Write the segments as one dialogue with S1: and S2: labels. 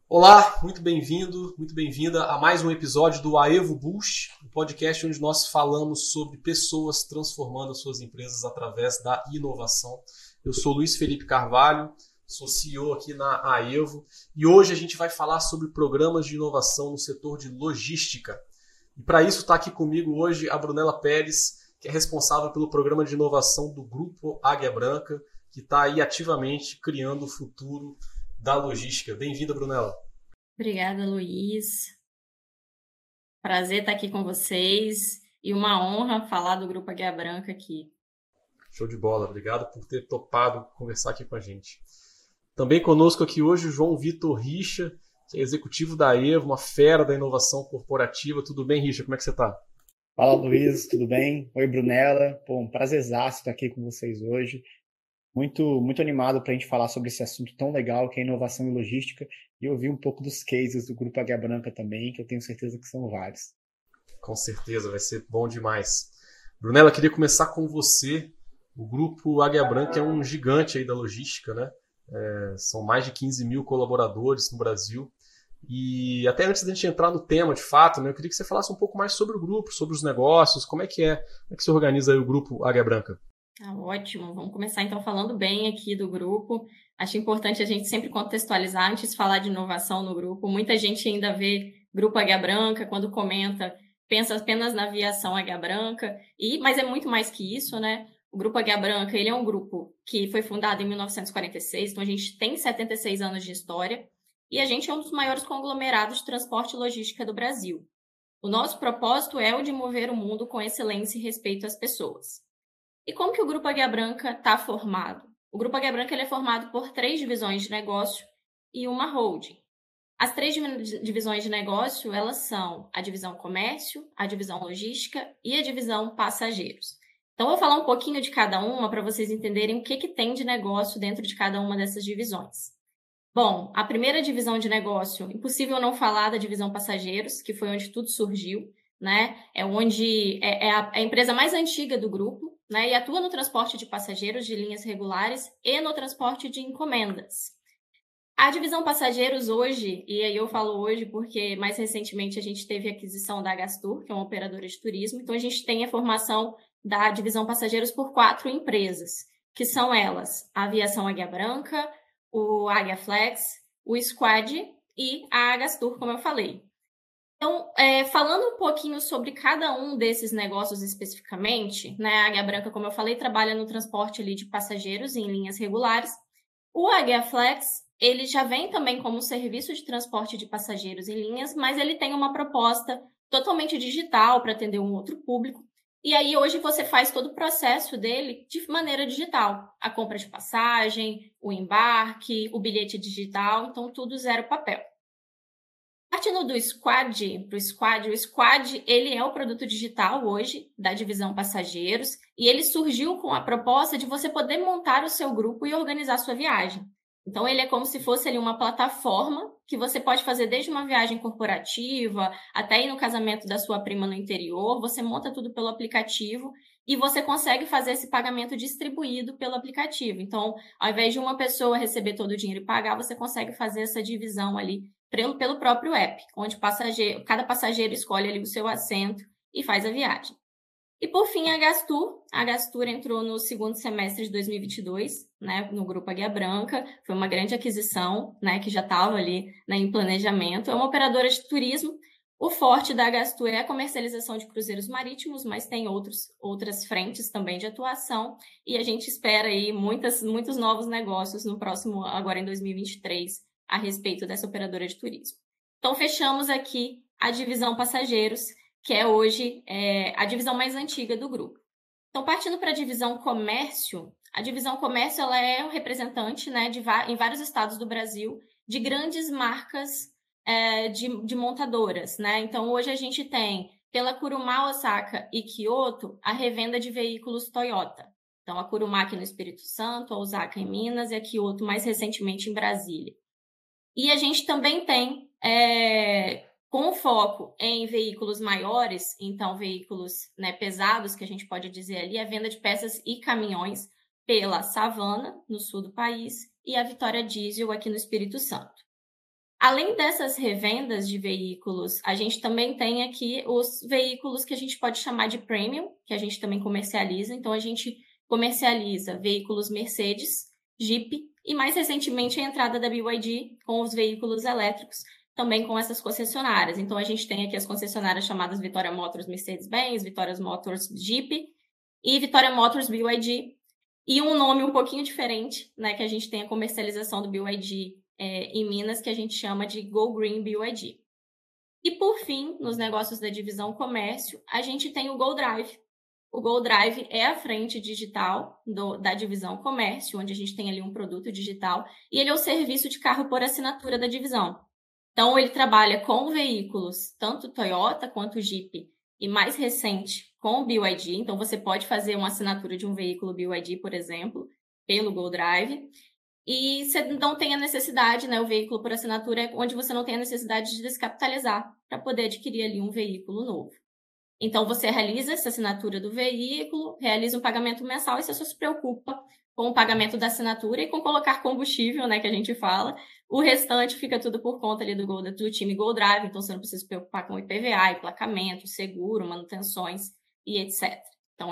S1: Olá, muito bem-vindo, muito bem-vinda a mais um episódio do Aevo Boost, um podcast onde nós falamos sobre pessoas transformando as suas empresas através da inovação. Eu sou Luiz Felipe Carvalho, sou CEO aqui na Aevo e hoje a gente vai falar sobre programas de inovação no setor de logística. E para isso está aqui comigo hoje a Brunella Pérez, que é responsável pelo programa de inovação do Grupo Águia Branca, que está aí ativamente criando o futuro da logística. Bem-vinda, Brunella.
S2: Obrigada, Luiz. Prazer estar aqui com vocês e uma honra falar do Grupo Águia Branca aqui.
S1: Show de bola. Obrigado por ter topado conversar aqui com a gente. Também conosco aqui hoje o João Vitor Richa, que é executivo da Aevo, uma fera da inovação corporativa. Tudo bem, Richa? Como é que você está?
S3: Fala, Luiz, tudo bem? Oi, Brunella. Pô, um prazerzaço estar aqui com vocês hoje. Muito animado para a gente falar sobre esse assunto tão legal que é inovação e logística e ouvir um pouco dos cases do Grupo Águia Branca também, que eu tenho certeza que são vários.
S1: Com certeza, vai ser bom demais. Brunella, queria começar com você. O Grupo Águia Branca é um gigante aí da logística, né? São mais de 15 mil colaboradores no Brasil. E até antes da gente entrar no tema, de fato, né, eu queria que você falasse um pouco mais sobre o grupo, sobre os negócios, como é que você organiza aí o Grupo Águia Branca?
S2: Ótimo, vamos começar então falando bem aqui do grupo. Acho importante a gente sempre contextualizar antes de falar de inovação no grupo. Muita gente ainda vê Grupo Águia Branca, quando comenta, pensa apenas na aviação Águia Branca, mas é muito mais que isso, né? O Grupo Águia Branca, ele é um grupo que foi fundado em 1946, então a gente tem 76 anos de história e a gente é um dos maiores conglomerados de transporte e logística do Brasil. O nosso propósito é o de mover o mundo com excelência e respeito às pessoas. E como que o Grupo Águia Branca está formado? O Grupo Águia Branca ele é formado por 3 divisões de negócio e uma holding. As 3 divisões de negócio, elas são a divisão comércio, a divisão logística e a divisão passageiros. Então, eu vou falar um pouquinho de cada uma para vocês entenderem o que tem de negócio dentro de cada uma dessas divisões. Bom, a primeira divisão de negócio, impossível não falar da divisão passageiros, que foi onde tudo surgiu, né? É a empresa mais antiga do grupo, né? E atua no transporte de passageiros de linhas regulares e no transporte de encomendas. A divisão passageiros hoje, e aí eu falo hoje porque mais recentemente a gente teve a aquisição da Agastur, que é uma operadora de turismo, então a gente tem a formação da divisão passageiros por 4 empresas, que são elas, a Aviação Águia Branca, o Águia Flex, o Squad e a Agastur, como eu falei. Então, falando um pouquinho sobre cada um desses negócios especificamente, né, a Águia Branca, como eu falei, trabalha no transporte ali de passageiros em linhas regulares. O Águia Flex, ele já vem também como serviço de transporte de passageiros em linhas, mas ele tem uma proposta totalmente digital para atender um outro público. E aí, hoje, você faz todo o processo dele de maneira digital. A compra de passagem, o embarque, o bilhete digital, então tudo zero papel. Partindo do Squad para o Squad ele é o produto digital hoje da divisão passageiros e ele surgiu com a proposta de você poder montar o seu grupo e organizar sua viagem. Então, ele é como se fosse ali uma plataforma que você pode fazer desde uma viagem corporativa até ir no casamento da sua prima no interior. Você monta tudo pelo aplicativo e você consegue fazer esse pagamento distribuído pelo aplicativo. Então, ao invés de uma pessoa receber todo o dinheiro e pagar, você consegue fazer essa divisão ali pelo próprio app, onde cada passageiro escolhe ali o seu assento e faz a viagem. E, por fim, a Gastur. A Gastur entrou no segundo semestre de 2022, né, no Grupo Águia Branca. Foi uma grande aquisição, né, que já estava ali, né, em planejamento. É uma operadora de turismo. O forte da Gastur é a comercialização de cruzeiros marítimos, mas tem outras frentes também de atuação. E a gente espera aí muitos novos negócios no próximo, agora em 2023, a respeito dessa operadora de turismo. Então, fechamos aqui a divisão passageiros, que é hoje a divisão mais antiga do grupo. Então, partindo para a divisão comércio, a divisão comércio ela é um representante, né, em vários estados do Brasil de grandes marcas de montadoras, né? Então, hoje a gente tem, pela Kurumá, Osaka e Kyoto, a revenda de veículos Toyota. Então, a Kurumá aqui no Espírito Santo, a Osaka em Minas e a Kyoto mais recentemente em Brasília. E a gente também tem, com foco em veículos maiores, então veículos, né, pesados, que a gente pode dizer ali, a venda de peças e caminhões pela Savana, no sul do país, e a Vitória Diesel aqui no Espírito Santo. Além dessas revendas de veículos, a gente também tem aqui os veículos que a gente pode chamar de premium, que a gente também comercializa. Então, a gente comercializa veículos Mercedes, Jeep e, mais recentemente, a entrada da BYD com os veículos elétricos, também com essas concessionárias. Então, a gente tem aqui as concessionárias chamadas Vitória Motors Mercedes-Benz, Vitória Motors Jeep e Vitória Motors BYD. E um nome um pouquinho diferente, né, que a gente tem a comercialização do BYD em Minas, que a gente chama de Go Green BYD. E, por fim, nos negócios da divisão comércio, a gente tem o Go Drive. O Go Drive é a frente digital da divisão comércio, onde a gente tem ali um produto digital, e ele é o serviço de carro por assinatura da divisão. Então, ele trabalha com veículos, tanto Toyota quanto Jeep, e mais recente, com o BYD. Então, você pode fazer uma assinatura de um veículo BYD, por exemplo, pelo Go Drive. E você não tem a necessidade, né? O veículo por assinatura é onde você não tem a necessidade de descapitalizar para poder adquirir ali um veículo novo. Então, você realiza essa assinatura do veículo, realiza um pagamento mensal e você só se preocupa com o pagamento da assinatura e com colocar combustível, né? Que a gente fala. O restante fica tudo por conta ali do time Go Drive, então você não precisa se preocupar com IPVA, emplacamento, seguro, manutenções e etc. Então,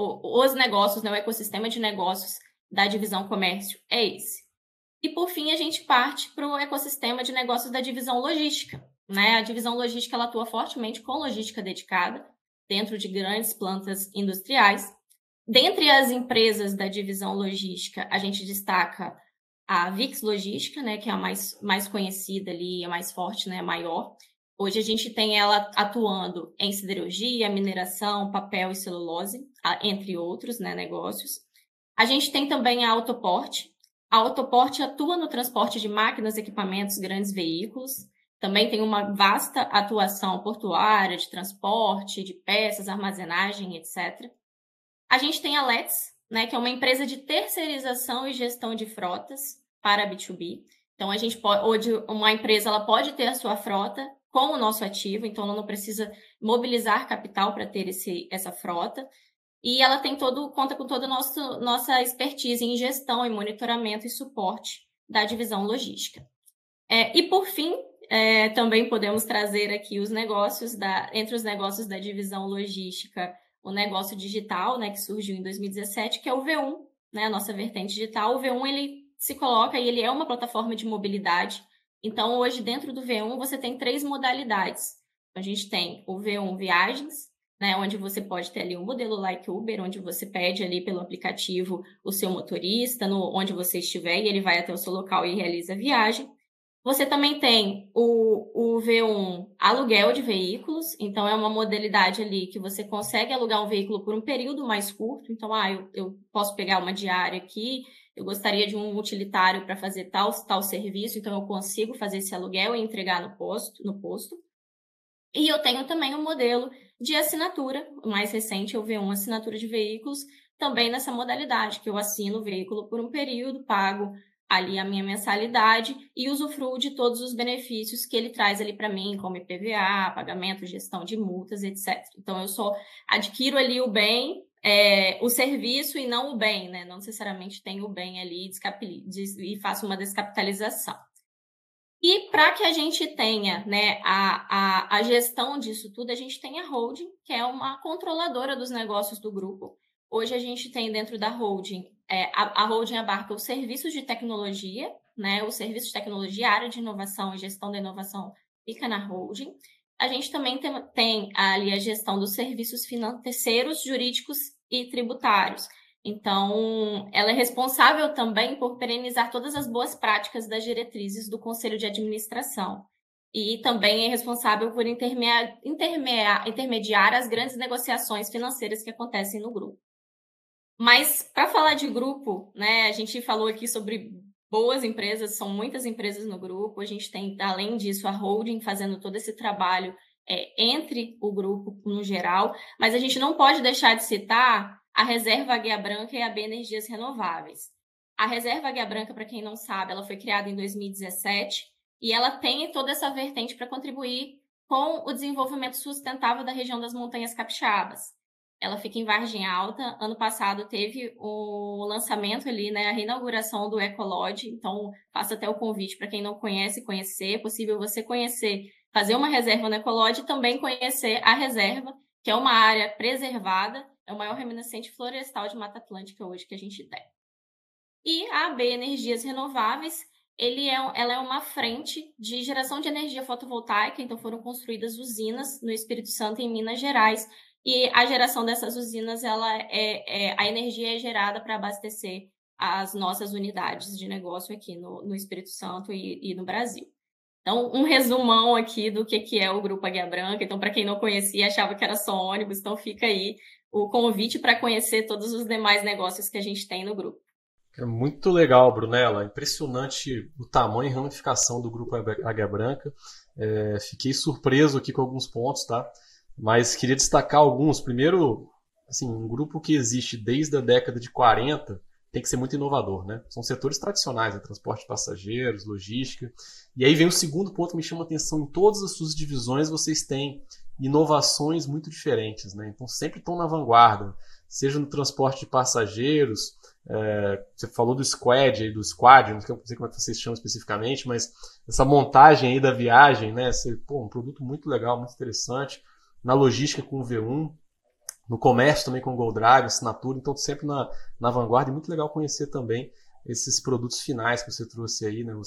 S2: os negócios, né? O ecossistema de negócios da divisão comércio é esse. E, por fim, a gente parte para o ecossistema de negócios da divisão logística, né? A divisão logística ela atua fortemente com logística dedicada, dentro de grandes plantas industriais. Dentre as empresas da divisão logística, a gente destaca a VIX Logística, né, que é a mais conhecida ali, a mais forte, né, a maior. Hoje a gente tem ela atuando em siderurgia, mineração, papel e celulose, entre outros, né, negócios. A gente tem também a Autoporte. A Autoporte atua no transporte de máquinas, equipamentos, grandes veículos. Também tem uma vasta atuação portuária, de transporte, de peças, armazenagem, etc. A gente tem a Let's, né, que é uma empresa de terceirização e gestão de frotas para B2B. Então, uma empresa ela pode ter a sua frota com o nosso ativo, então ela não precisa mobilizar capital para ter essa frota. E ela conta com toda a nossa expertise em gestão, em monitoramento e suporte da divisão logística. E, por fim, também podemos trazer aqui os negócios, entre os negócios da divisão logística, o negócio digital, né, que surgiu em 2017, que é o V1, né, a nossa vertente digital. O V1, ele se coloca e ele é uma plataforma de mobilidade. Então, hoje, dentro do V1, você tem 3 modalidades. A gente tem o V1 Viagens, né, onde você pode ter ali um modelo like Uber, onde você pede ali pelo aplicativo o seu motorista, onde você estiver, e ele vai até o seu local e realiza a viagem. Você também tem o V1 aluguel de veículos, então é uma modalidade ali que você consegue alugar um veículo por um período mais curto. Então, eu posso pegar uma diária aqui, eu gostaria de um utilitário para fazer tal serviço, então eu consigo fazer esse aluguel e entregar no posto. E eu tenho também um modelo de assinatura, o mais recente é o V1 assinatura de veículos, também nessa modalidade, que eu assino o veículo por um período, pago ali a minha mensalidade e usufruo de todos os benefícios que ele traz ali para mim, como IPVA, pagamento, gestão de multas, etc. Então, eu só adquiro ali o bem, o serviço e não o bem, né? Não necessariamente tenho o bem ali e faço uma descapitalização. E para que a gente tenha, né, a gestão disso tudo, a gente tem a holding, que é uma controladora dos negócios do grupo. Hoje a gente tem dentro da holding, a holding abarca os serviços de tecnologia, né, o serviço de tecnologia, a área de inovação e gestão da inovação fica na holding. A gente também tem ali a gestão dos serviços financeiros, jurídicos e tributários. Então, ela é responsável também por perenizar todas as boas práticas das diretrizes do Conselho de Administração. E também é responsável por intermediar as grandes negociações financeiras que acontecem no grupo. Mas, para falar de grupo, né, a gente falou aqui sobre boas empresas, são muitas empresas no grupo. A gente tem, além disso, a holding fazendo todo esse trabalho entre o grupo no geral. Mas a gente não pode deixar de citar a Reserva Águia Branca e a B Energias Renováveis. A Reserva Águia Branca, para quem não sabe, ela foi criada em 2017 e ela tem toda essa vertente para contribuir com o desenvolvimento sustentável da região das Montanhas Capixabas. ela fica em Vargem Alta. Ano passado teve o lançamento ali, né, a reinauguração do Ecolodge, então faço até o convite para quem não conhece, conhecer. É possível você conhecer, fazer uma reserva no Ecolodge e também conhecer a reserva, que é uma área preservada, é o maior reminiscente florestal de Mata Atlântica hoje que a gente tem. E a AB Energias Renováveis, ela é uma frente de geração de energia fotovoltaica, então foram construídas usinas no Espírito Santo e em Minas Gerais, e a geração dessas usinas, a energia é gerada para abastecer as nossas unidades de negócio aqui no Espírito Santo e no Brasil. Então, um resumão aqui do que é o Grupo Águia Branca. Então, para quem não conhecia, achava que era só ônibus, então fica aí o convite para conhecer todos os demais negócios que a gente tem no grupo.
S1: É muito legal, Brunella. Impressionante o tamanho e ramificação do Grupo Águia Branca. Fiquei surpreso aqui com alguns pontos, tá? Mas queria destacar alguns. Primeiro, assim, um grupo que existe desde a década de 40 tem que ser muito inovador, né? São setores tradicionais, né? Transporte de passageiros, logística. E aí vem o segundo ponto que me chama a atenção. Em todas as suas divisões vocês têm inovações muito diferentes, né? Então sempre estão na vanguarda, seja no transporte de passageiros. Você falou do Squad, não sei como é que vocês chamam especificamente, mas essa montagem aí da viagem, né? Um produto muito legal, muito interessante. Na logística com o V1, no comércio também com o GoDrive, assinatura, então sempre na vanguarda, e muito legal conhecer também esses produtos finais que você trouxe aí, né?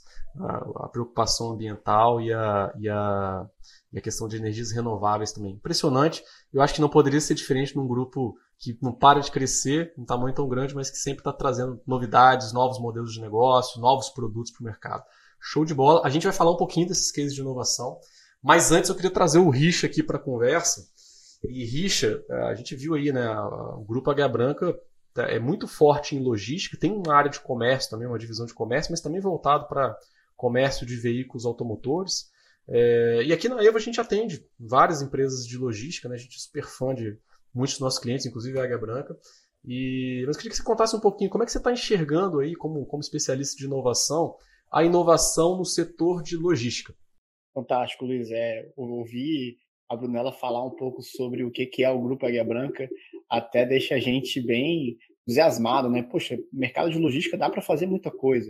S1: A preocupação ambiental e a questão de energias renováveis também. Impressionante. Eu acho que não poderia ser diferente num grupo que não para de crescer, um tamanho tão grande, mas que sempre está trazendo novidades, novos modelos de negócio, novos produtos para o mercado. Show de bola. A gente vai falar um pouquinho desses cases de inovação, mas antes eu queria trazer o Richa aqui para a conversa. E Richa, a gente viu aí, né, o Grupo Águia Branca é muito forte em logística, tem uma área de comércio também, uma divisão de comércio, mas também voltado para comércio de veículos automotores. E aqui na EVO a gente atende várias empresas de logística, né? A gente é super fã de muitos dos nossos clientes, inclusive a Águia Branca. Mas eu queria que você contasse um pouquinho como é que você está enxergando aí, como especialista de inovação, a inovação no setor de logística.
S3: Fantástico, Luiz. Eu ouvi a Brunella falar um pouco sobre o que é o Grupo Águia Branca, até deixa a gente bem entusiasmado, né? Poxa, mercado de logística dá para fazer muita coisa.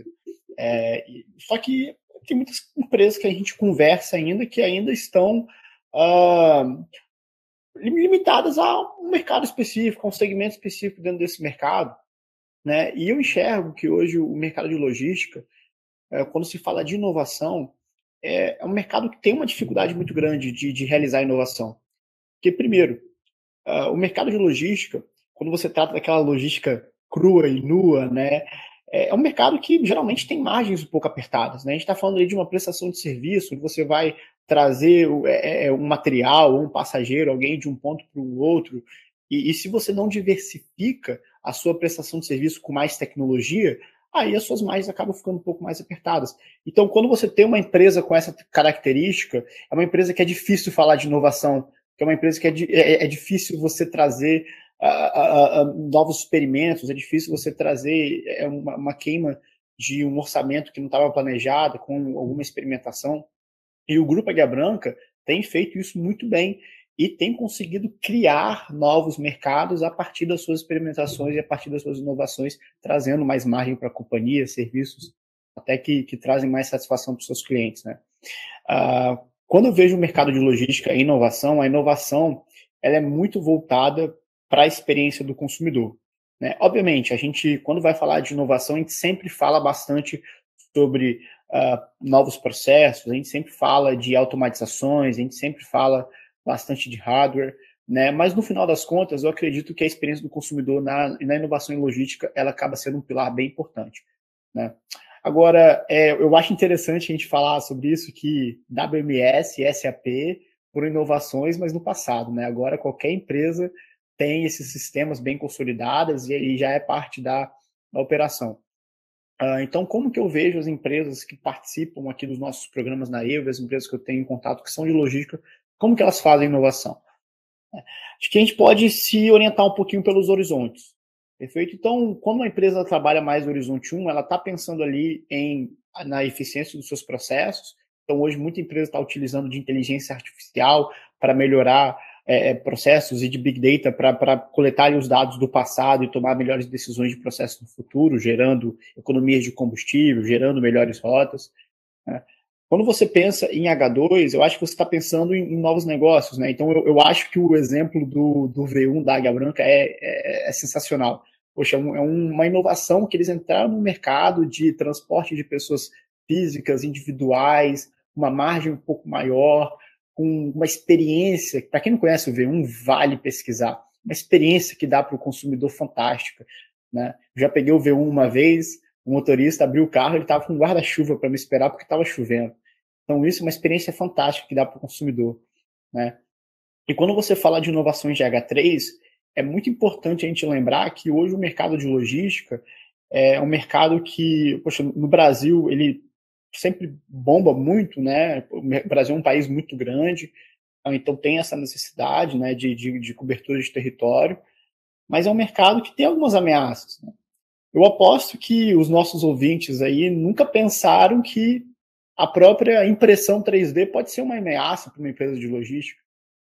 S3: Só que tem muitas empresas que a gente conversa ainda que ainda estão limitadas a um mercado específico, a um segmento específico dentro desse mercado, né? E eu enxergo que hoje o mercado de logística, quando se fala de inovação, é um mercado que tem uma dificuldade muito grande de realizar inovação. Porque, primeiro, o mercado de logística, quando você trata daquela logística crua e nua, né, é um mercado que geralmente tem margens um pouco apertadas, né? A gente está falando aí de uma prestação de serviço, onde você vai trazer um material ou um passageiro, alguém de um ponto para o outro, e se você não diversifica a sua prestação de serviço com mais tecnologia, aí as suas margens acabam ficando um pouco mais apertadas. Então, quando você tem uma empresa com essa característica, é uma empresa que é difícil falar de inovação, que é uma empresa que é difícil você trazer novos experimentos, é difícil você trazer uma queima de um orçamento que não estava planejado, com alguma experimentação. E o Grupo Águia Branca tem feito isso muito bem e tem conseguido criar novos mercados a partir das suas experimentações e a partir das suas inovações, trazendo mais margem para a companhia, serviços até que trazem mais satisfação para os seus clientes, né? Quando eu vejo o mercado de logística e inovação, a inovação ela é muito voltada para a experiência do consumidor, né? Obviamente, a gente, quando vai falar de inovação, a gente sempre fala bastante sobre novos processos, a gente sempre fala de automatizações, a gente sempre fala bastante de hardware, né? Mas no final das contas, eu acredito que a experiência do consumidor na inovação em logística, ela acaba sendo um pilar bem importante, né? Agora, eu acho interessante a gente falar sobre isso, que WMS e SAP foram inovações, mas no passado, né? Agora qualquer empresa tem esses sistemas bem consolidados e já é parte da operação. Então, como que eu vejo as empresas que participam aqui dos nossos programas na EVO, as empresas que eu tenho em contato que são de logística, como que elas fazem inovação? Acho que a gente pode se orientar um pouquinho pelos horizontes, perfeito? Então, quando uma empresa trabalha mais no horizonte 1, ela está pensando ali na eficiência dos seus processos. Então, hoje, muita empresa está utilizando de inteligência artificial para melhorar processos e de Big Data para coletar os dados do passado e tomar melhores decisões de processo no futuro, gerando economias de combustível, gerando melhores rotas, né? Quando você pensa em H2, eu acho que você está pensando em novos negócios, né? Então, eu acho que o exemplo do V1 da Águia Branca é sensacional. Poxa, é uma inovação que eles entraram no mercado de transporte de pessoas físicas, individuais, uma margem um pouco maior, com uma experiência, para quem não conhece o V1, vale pesquisar, uma experiência que dá para o consumidor fantástica, né? Eu já peguei o V1 uma vez, o motorista abriu o carro, ele estava com um guarda-chuva para me esperar porque estava chovendo. Então, isso é uma experiência fantástica que dá para o consumidor, né? E quando você fala de inovações de H3, é muito importante a gente lembrar que hoje o mercado de logística é um mercado que, poxa, no Brasil, ele sempre bomba muito, né? O Brasil é um país muito grande, então tem essa necessidade, né, de cobertura de território, mas é um mercado que tem algumas ameaças, né? Eu aposto que os nossos ouvintes aí nunca pensaram que a própria impressão 3D pode ser uma ameaça para uma empresa de logística.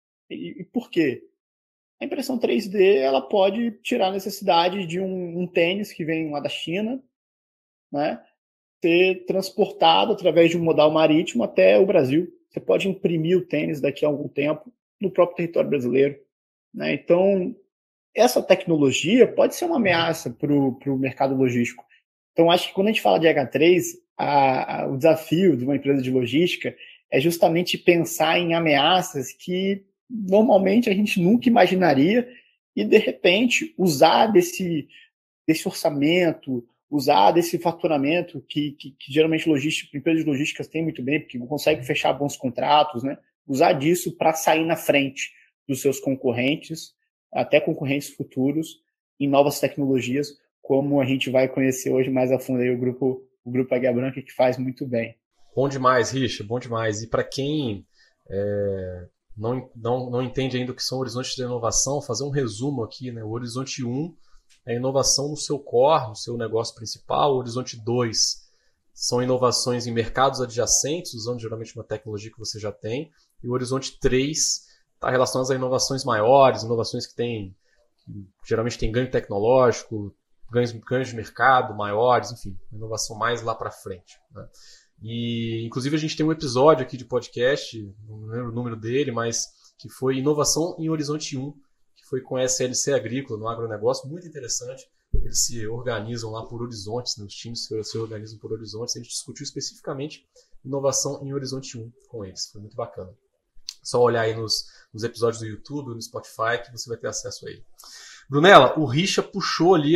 S3: E por quê? A impressão 3D ela pode tirar a necessidade de um tênis que vem lá da China, né, ser transportado através de um modal marítimo até o Brasil. Você pode imprimir o tênis daqui a algum tempo no próprio território brasileiro, né? Então, essa tecnologia pode ser uma ameaça para o mercado logístico. Então, acho que quando a gente fala de H3, o desafio de uma empresa de logística é justamente pensar em ameaças que normalmente a gente nunca imaginaria e, de repente, usar desse orçamento, usar desse faturamento que geralmente empresas de logísticas têm muito bem, porque conseguem fechar bons contratos, né? Usar disso para sair na frente dos seus concorrentes, até concorrentes futuros, em novas tecnologias, como a gente vai conhecer hoje mais a fundo aí o grupo Águia Branca, que faz muito bem.
S1: Bom demais, Richard, bom demais. E para quem não entende ainda o que são horizontes de inovação, fazer um resumo aqui, né? O horizonte 1 é inovação no seu core, no seu negócio principal. O horizonte 2 são inovações em mercados adjacentes, usando geralmente uma tecnologia que você já tem. E o horizonte 3 está relacionado a inovações maiores, inovações que geralmente tem ganho tecnológico, ganhos de mercado maiores, enfim, inovação mais lá para frente, né? E, inclusive, a gente tem um episódio aqui de podcast, não lembro o número dele, mas que foi Inovação em Horizonte 1, que foi com a SLC Agrícola, no agronegócio, muito interessante. Eles se organizam lá por horizontes, né? Os times se organizam por horizontes. A gente discutiu especificamente inovação em Horizonte 1 com eles. Foi muito bacana. Só olhar aí nos episódios do YouTube, no Spotify, que você vai ter acesso a ele. Brunella, o Richa puxou ali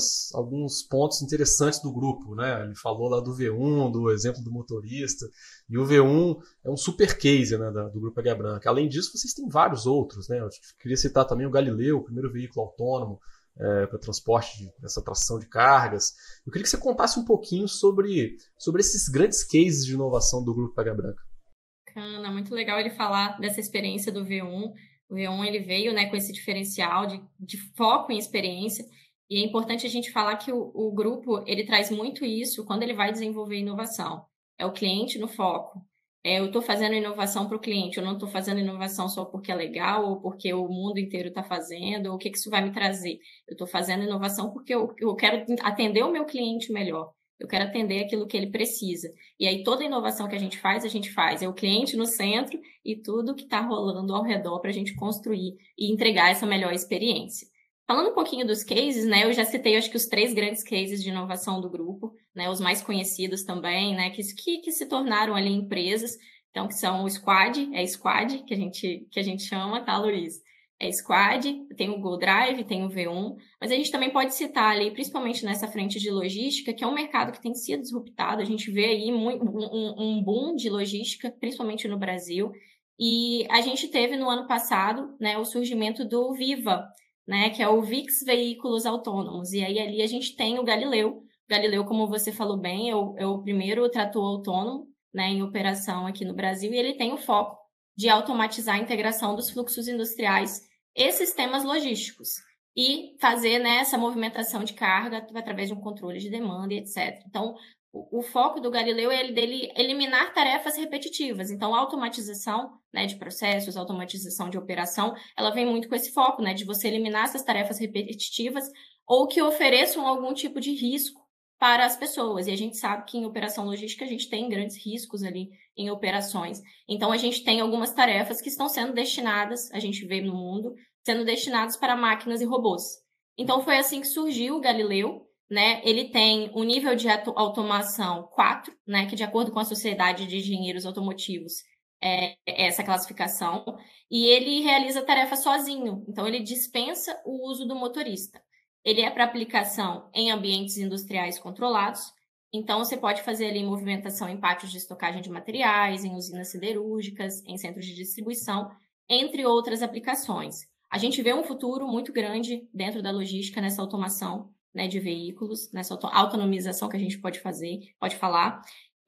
S1: alguns pontos interessantes do grupo, né? Ele falou lá do V1, do exemplo do motorista, e o V1 é um super case, né, do Grupo Águia Branca. Além disso, vocês têm vários outros, né? Eu queria citar também o Galileu, o primeiro veículo autônomo para transporte dessa tração de cargas. Eu queria que você contasse um pouquinho sobre esses grandes cases de inovação do Grupo Águia Branca.
S2: Bacana, muito legal ele falar dessa experiência do V1. O V1 ele veio, né, com esse diferencial de foco em experiência, e é importante a gente falar que o grupo ele traz muito isso quando ele vai desenvolver inovação. É o cliente no foco. Eu estou fazendo inovação para o cliente, eu não estou fazendo inovação só porque é legal ou porque o mundo inteiro está fazendo, ou o que isso vai me trazer. Eu estou fazendo inovação porque eu quero atender o meu cliente melhor. Eu quero atender aquilo que ele precisa. E aí, toda inovação que a gente faz. É o cliente no centro e tudo que está rolando ao redor para a gente construir e entregar essa melhor experiência. Falando um pouquinho dos cases, né? Eu já citei, acho que os 3 grandes cases de inovação do grupo, né? Os mais conhecidos também, né? Que se tornaram ali empresas. Então, que são o Squad, Squad que a gente chama, tá, Luiz? Squad, tem o GoDrive, tem o V1, mas a gente também pode citar ali, principalmente nessa frente de logística, que é um mercado que tem sido disruptado. A gente vê aí um boom de logística, principalmente no Brasil, e a gente teve no ano passado, né, o surgimento do Viva, né, que é o VIX Veículos Autônomos, e aí ali a gente tem o Galileu. Galileu, como você falou bem, é o primeiro trator autônomo, né, em operação aqui no Brasil, e ele tem o foco de automatizar a integração dos fluxos industriais e sistemas logísticos e fazer, né, essa movimentação de carga através de um controle de demanda e etc. Então, O foco do Galileu é dele eliminar tarefas repetitivas. Então, a automatização, né, de processos, automatização de operação, ela vem muito com esse foco, né, de você eliminar essas tarefas repetitivas ou que ofereçam algum tipo de risco para as pessoas. E a gente sabe que em operação logística a gente tem grandes riscos ali em operações. Então, a gente tem algumas tarefas que estão sendo destinadas, a gente vê no mundo, sendo destinadas para máquinas e robôs. Então, foi assim que surgiu o Galileu, né? Ele tem um nível de automação 4, né? Que de acordo com a Sociedade de Engenheiros Automotivos é essa classificação, e ele realiza a tarefa sozinho, então ele dispensa o uso do motorista. Ele é para aplicação em ambientes industriais controlados, então você pode fazer ali movimentação em pátios de estocagem de materiais, em usinas siderúrgicas, em centros de distribuição, entre outras aplicações. A gente vê um futuro muito grande dentro da logística nessa automação, né, de veículos, nessa autonomização que a gente pode falar,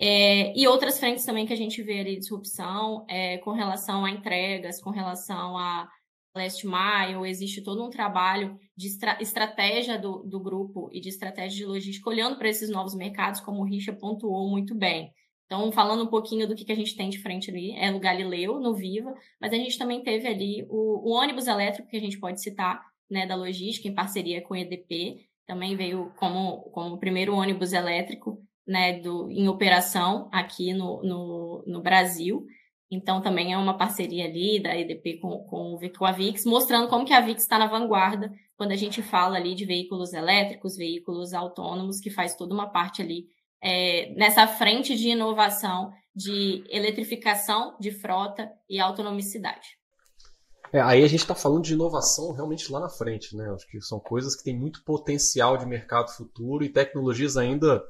S2: e outras frentes também que a gente vê ali, disrupção, com relação a entregas, com relação a last mile, existe todo um trabalho de estratégia do grupo e de estratégia de logística, olhando para esses novos mercados, como o Richa pontuou muito bem. Então, falando um pouquinho do que a gente tem de frente ali, é no Galileu, no Viva, mas a gente também teve ali o ônibus elétrico, que a gente pode citar, né, da logística, em parceria com o EDP, também veio como o primeiro ônibus elétrico, né, em operação aqui no Brasil. Então, também é uma parceria ali da EDP com a VIX, mostrando como que a VIX está na vanguarda quando a gente fala ali de veículos elétricos, veículos autônomos, que faz toda uma parte ali nessa frente de inovação, de eletrificação de frota e autonomicidade.
S1: Aí a gente está falando de inovação realmente lá na frente, né? Acho que são coisas que têm muito potencial de mercado futuro e tecnologias ainda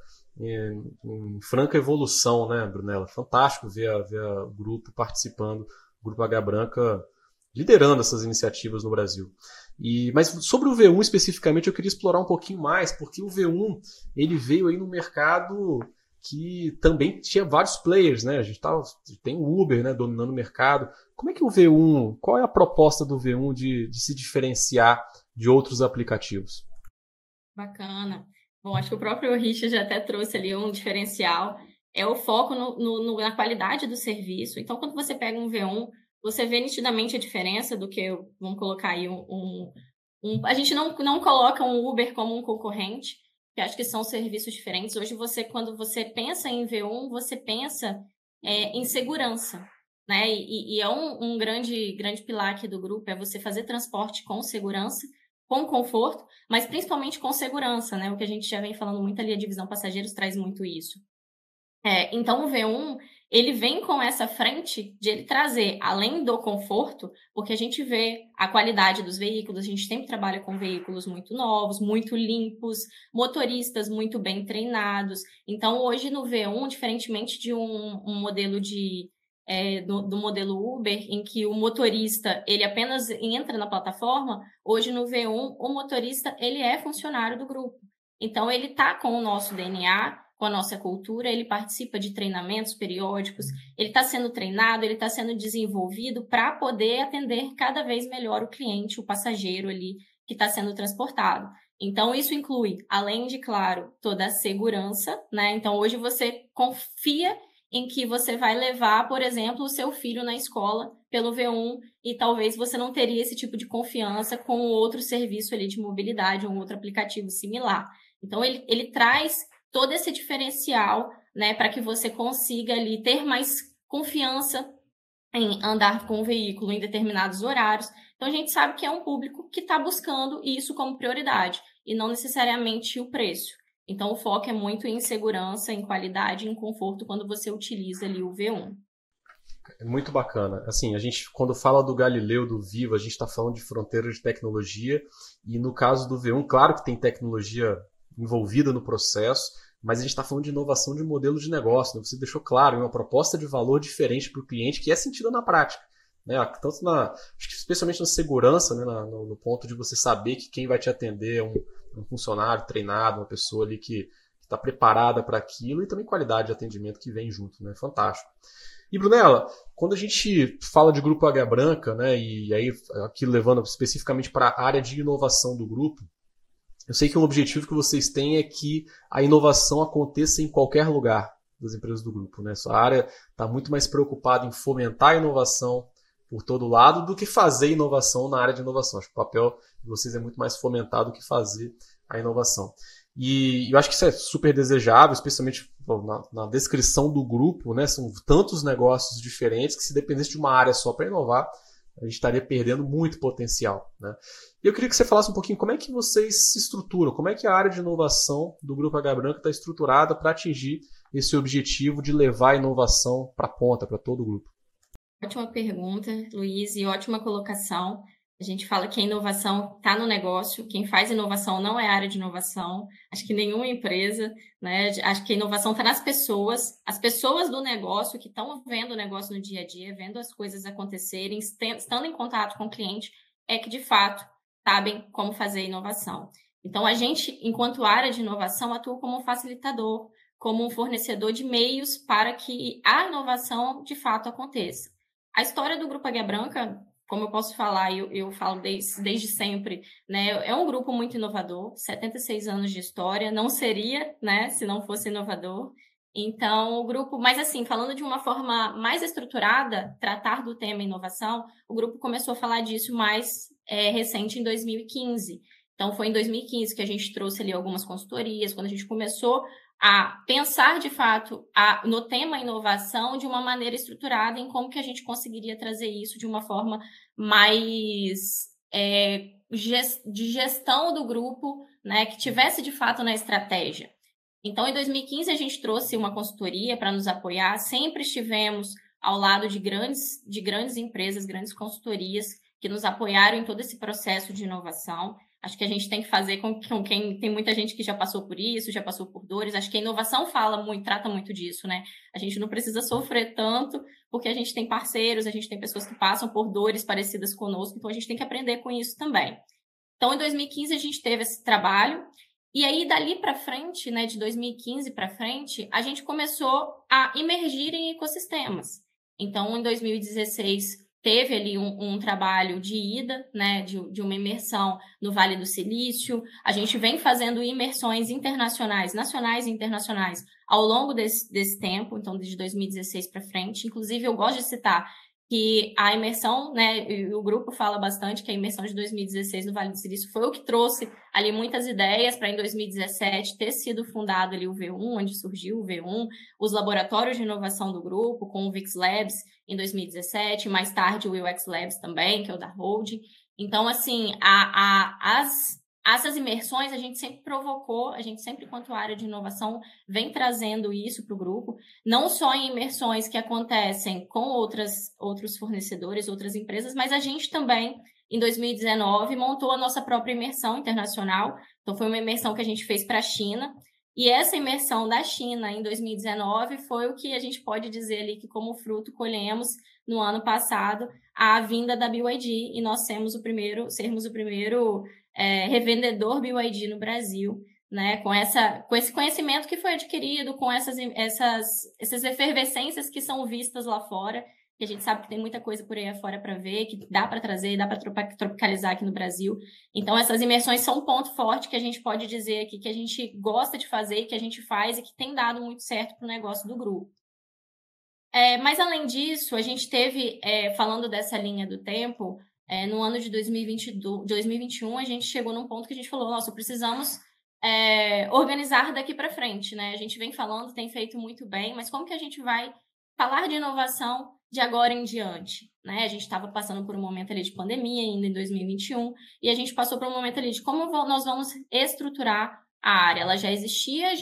S1: em franca evolução, né, Brunella? Fantástico ver o grupo participando, o Grupo Águia Branca liderando essas iniciativas no Brasil. Mas sobre o V1 especificamente eu queria explorar um pouquinho mais, porque o V1 ele veio aí no mercado que também tinha vários players, né? A gente tem o Uber, né, dominando o mercado. Como é que o V1, qual é a proposta do V1 de se diferenciar de outros aplicativos?
S2: Bacana. Bom, acho que o próprio Richard já até trouxe ali um diferencial, é o foco na qualidade do serviço. Então, quando você pega um V1, você vê nitidamente a diferença do que, vamos colocar aí a gente não coloca um Uber como um concorrente, que acho que são serviços diferentes. Hoje, quando você pensa em V1, você pensa em segurança, né? E é um grande pilar aqui do grupo, é você fazer transporte com segurança, com conforto, mas principalmente com segurança, né? O que a gente já vem falando muito ali, a divisão passageiros traz muito isso. Então, o V1, ele vem com essa frente de ele trazer, além do conforto, porque a gente vê a qualidade dos veículos, a gente sempre trabalha com veículos muito novos, muito limpos, motoristas muito bem treinados. Então, hoje no V1, diferentemente de um modelo do modelo Uber, em que o motorista ele apenas entra na plataforma, hoje no V1, o motorista ele é funcionário do grupo. Então, ele está com o nosso DNA, com a nossa cultura, ele participa de treinamentos periódicos, ele está sendo treinado, ele está sendo desenvolvido para poder atender cada vez melhor o cliente, o passageiro ali que está sendo transportado. Então, isso inclui, além de, claro, toda a segurança, né? Então, hoje você confia em que você vai levar, por exemplo, o seu filho na escola pelo V1 e talvez você não teria esse tipo de confiança com outro serviço ali de mobilidade ou outro aplicativo similar. Então, ele traz todo esse diferencial, né, para que você consiga ali ter mais confiança em andar com o veículo em determinados horários. Então, a gente sabe que é um público que está buscando isso como prioridade e não necessariamente o preço. Então, o foco é muito em segurança, em qualidade, em conforto quando você utiliza ali o V1.
S1: É muito bacana. Assim, a gente, quando fala do Galileu, do Viva, a gente está falando de fronteira de tecnologia e no caso do V1, claro que tem tecnologia envolvida no processo, mas a gente está falando de inovação de modelo de negócio, né? Você deixou claro, uma proposta de valor diferente para o cliente que é sentida na prática, né? Tanto acho que especialmente na segurança, né? No ponto de você saber que quem vai te atender é um funcionário treinado, uma pessoa ali que está preparada para aquilo, e também qualidade de atendimento que vem junto, né? Fantástico. E Brunella, quando a gente fala de Grupo Águia Branca, né? E aí aqui levando especificamente para a área de inovação do grupo, Eu sei que um objetivo que vocês têm é que a inovação aconteça em qualquer lugar das empresas do grupo, né? Sua área está muito mais preocupada em fomentar a inovação por todo lado do que fazer inovação na área de inovação. Acho que o papel de vocês é muito mais fomentar do que fazer a inovação. E eu acho que isso é super desejável, especialmente na descrição do grupo, né? São tantos negócios diferentes que se dependesse de uma área só para inovar, a gente estaria perdendo muito potencial, né? E eu queria que você falasse um pouquinho como é que vocês se estruturam, como é que a área de inovação do Grupo H Branca está estruturada para atingir esse objetivo de levar a inovação para a ponta, para todo o grupo.
S2: Ótima pergunta, Luiz, e ótima colocação. A gente fala que a inovação está no negócio, quem faz inovação não é a área de inovação, acho que nenhuma empresa, né? Acho que a inovação está nas pessoas, as pessoas do negócio que estão vendo o negócio no dia a dia, vendo as coisas acontecerem, estando em contato com o cliente, é que de fato sabem como fazer inovação. Então, a gente, enquanto área de inovação, atua como um facilitador, como um fornecedor de meios para que a inovação de fato aconteça. A história do Grupo Águia Branca, como eu posso falar, eu falo desde sempre, né? É um grupo muito inovador, 76 anos de história, não seria, né, se não fosse inovador. Então, o grupo, mas assim, falando de uma forma mais estruturada, tratar do tema inovação, o grupo começou a falar disso mais recente em 2015. Então, foi em 2015 que a gente trouxe ali algumas consultorias, quando a gente começou a pensar, de fato, no tema inovação de uma maneira estruturada em como que a gente conseguiria trazer isso de uma forma mais de gestão do grupo, né, que tivesse, de fato, na estratégia. Então, em 2015, a gente trouxe uma consultoria para nos apoiar, sempre estivemos ao lado de grandes empresas, grandes consultorias que nos apoiaram em todo esse processo de inovação. Acho que a gente tem que fazer com quem tem muita gente que já passou por isso, já passou por dores. Acho que a inovação trata muito disso, né? A gente não precisa sofrer tanto, porque a gente tem parceiros, a gente tem pessoas que passam por dores parecidas conosco, então a gente tem que aprender com isso também. Então, em 2015, a gente teve esse trabalho, e aí, dali para frente, né, de 2015 para frente, a gente começou a emergir em ecossistemas. Então, em 2016, teve ali um trabalho de ida, né, de uma imersão no Vale do Silício. A gente vem fazendo imersões internacionais, nacionais e internacionais, ao longo desse tempo, então, desde 2016 para frente. Inclusive, eu gosto de citar que a imersão, né, o grupo fala bastante que a imersão de 2016 no Vale do Silício foi o que trouxe ali muitas ideias para em 2017 ter sido fundado ali o V1, onde surgiu o V1, os laboratórios de inovação do grupo, com o VIX Labs em 2017, mais tarde o UX Labs também, que é o da Holding. Então, assim, essas imersões a gente sempre provocou, a gente sempre, quanto área de inovação, vem trazendo isso para o grupo, não só em imersões que acontecem com outros fornecedores, outras empresas, mas a gente também, em 2019, montou a nossa própria imersão internacional. Então, foi uma imersão que a gente fez para a China, e essa imersão da China em 2019 foi o que a gente pode dizer ali que, como fruto, colhemos no ano passado a vinda da BYD, e nós sermos o primeiro revendedor BYD no Brasil, né? Com esse conhecimento que foi adquirido, com essas efervescências que são vistas lá fora, que a gente sabe que tem muita coisa por aí afora para ver, que dá para trazer, dá para tropicalizar aqui no Brasil. Então, essas imersões são um ponto forte que a gente pode dizer aqui, que a gente gosta de fazer, que a gente faz e que tem dado muito certo para o negócio do grupo. Mas, além disso, a gente teve, falando dessa linha do tempo, no ano de 2021, a gente chegou num ponto que a gente falou, nossa, precisamos organizar daqui para frente, né? A gente vem falando, tem feito muito bem, mas como que a gente vai falar de inovação de agora em diante, né? A gente estava passando por um momento ali de pandemia ainda em 2021, e a gente passou por um momento ali de como nós vamos estruturar a área. Ela já existia,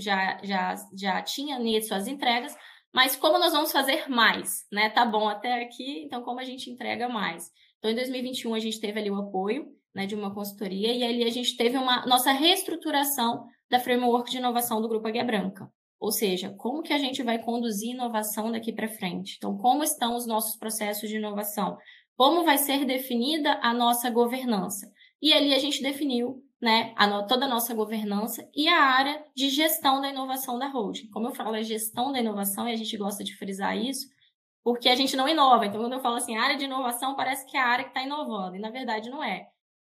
S2: já tinha nisso as entregas, mas como nós vamos fazer mais, né? Tá bom até aqui, então como a gente entrega mais? Então, em 2021, a gente teve ali o apoio, né, de uma consultoria, e ali a gente teve nossa reestruturação da framework de inovação do Grupo Águia Branca. Ou seja, como que a gente vai conduzir inovação daqui para frente? Então, como estão os nossos processos de inovação? Como vai ser definida a nossa governança? E ali a gente definiu, né, toda a nossa governança e a área de gestão da inovação da holding. Como eu falo, é gestão da inovação, e a gente gosta de frisar isso, porque a gente não inova. Então, quando eu falo assim, área de inovação, parece que é a área que está inovando, e na verdade não é.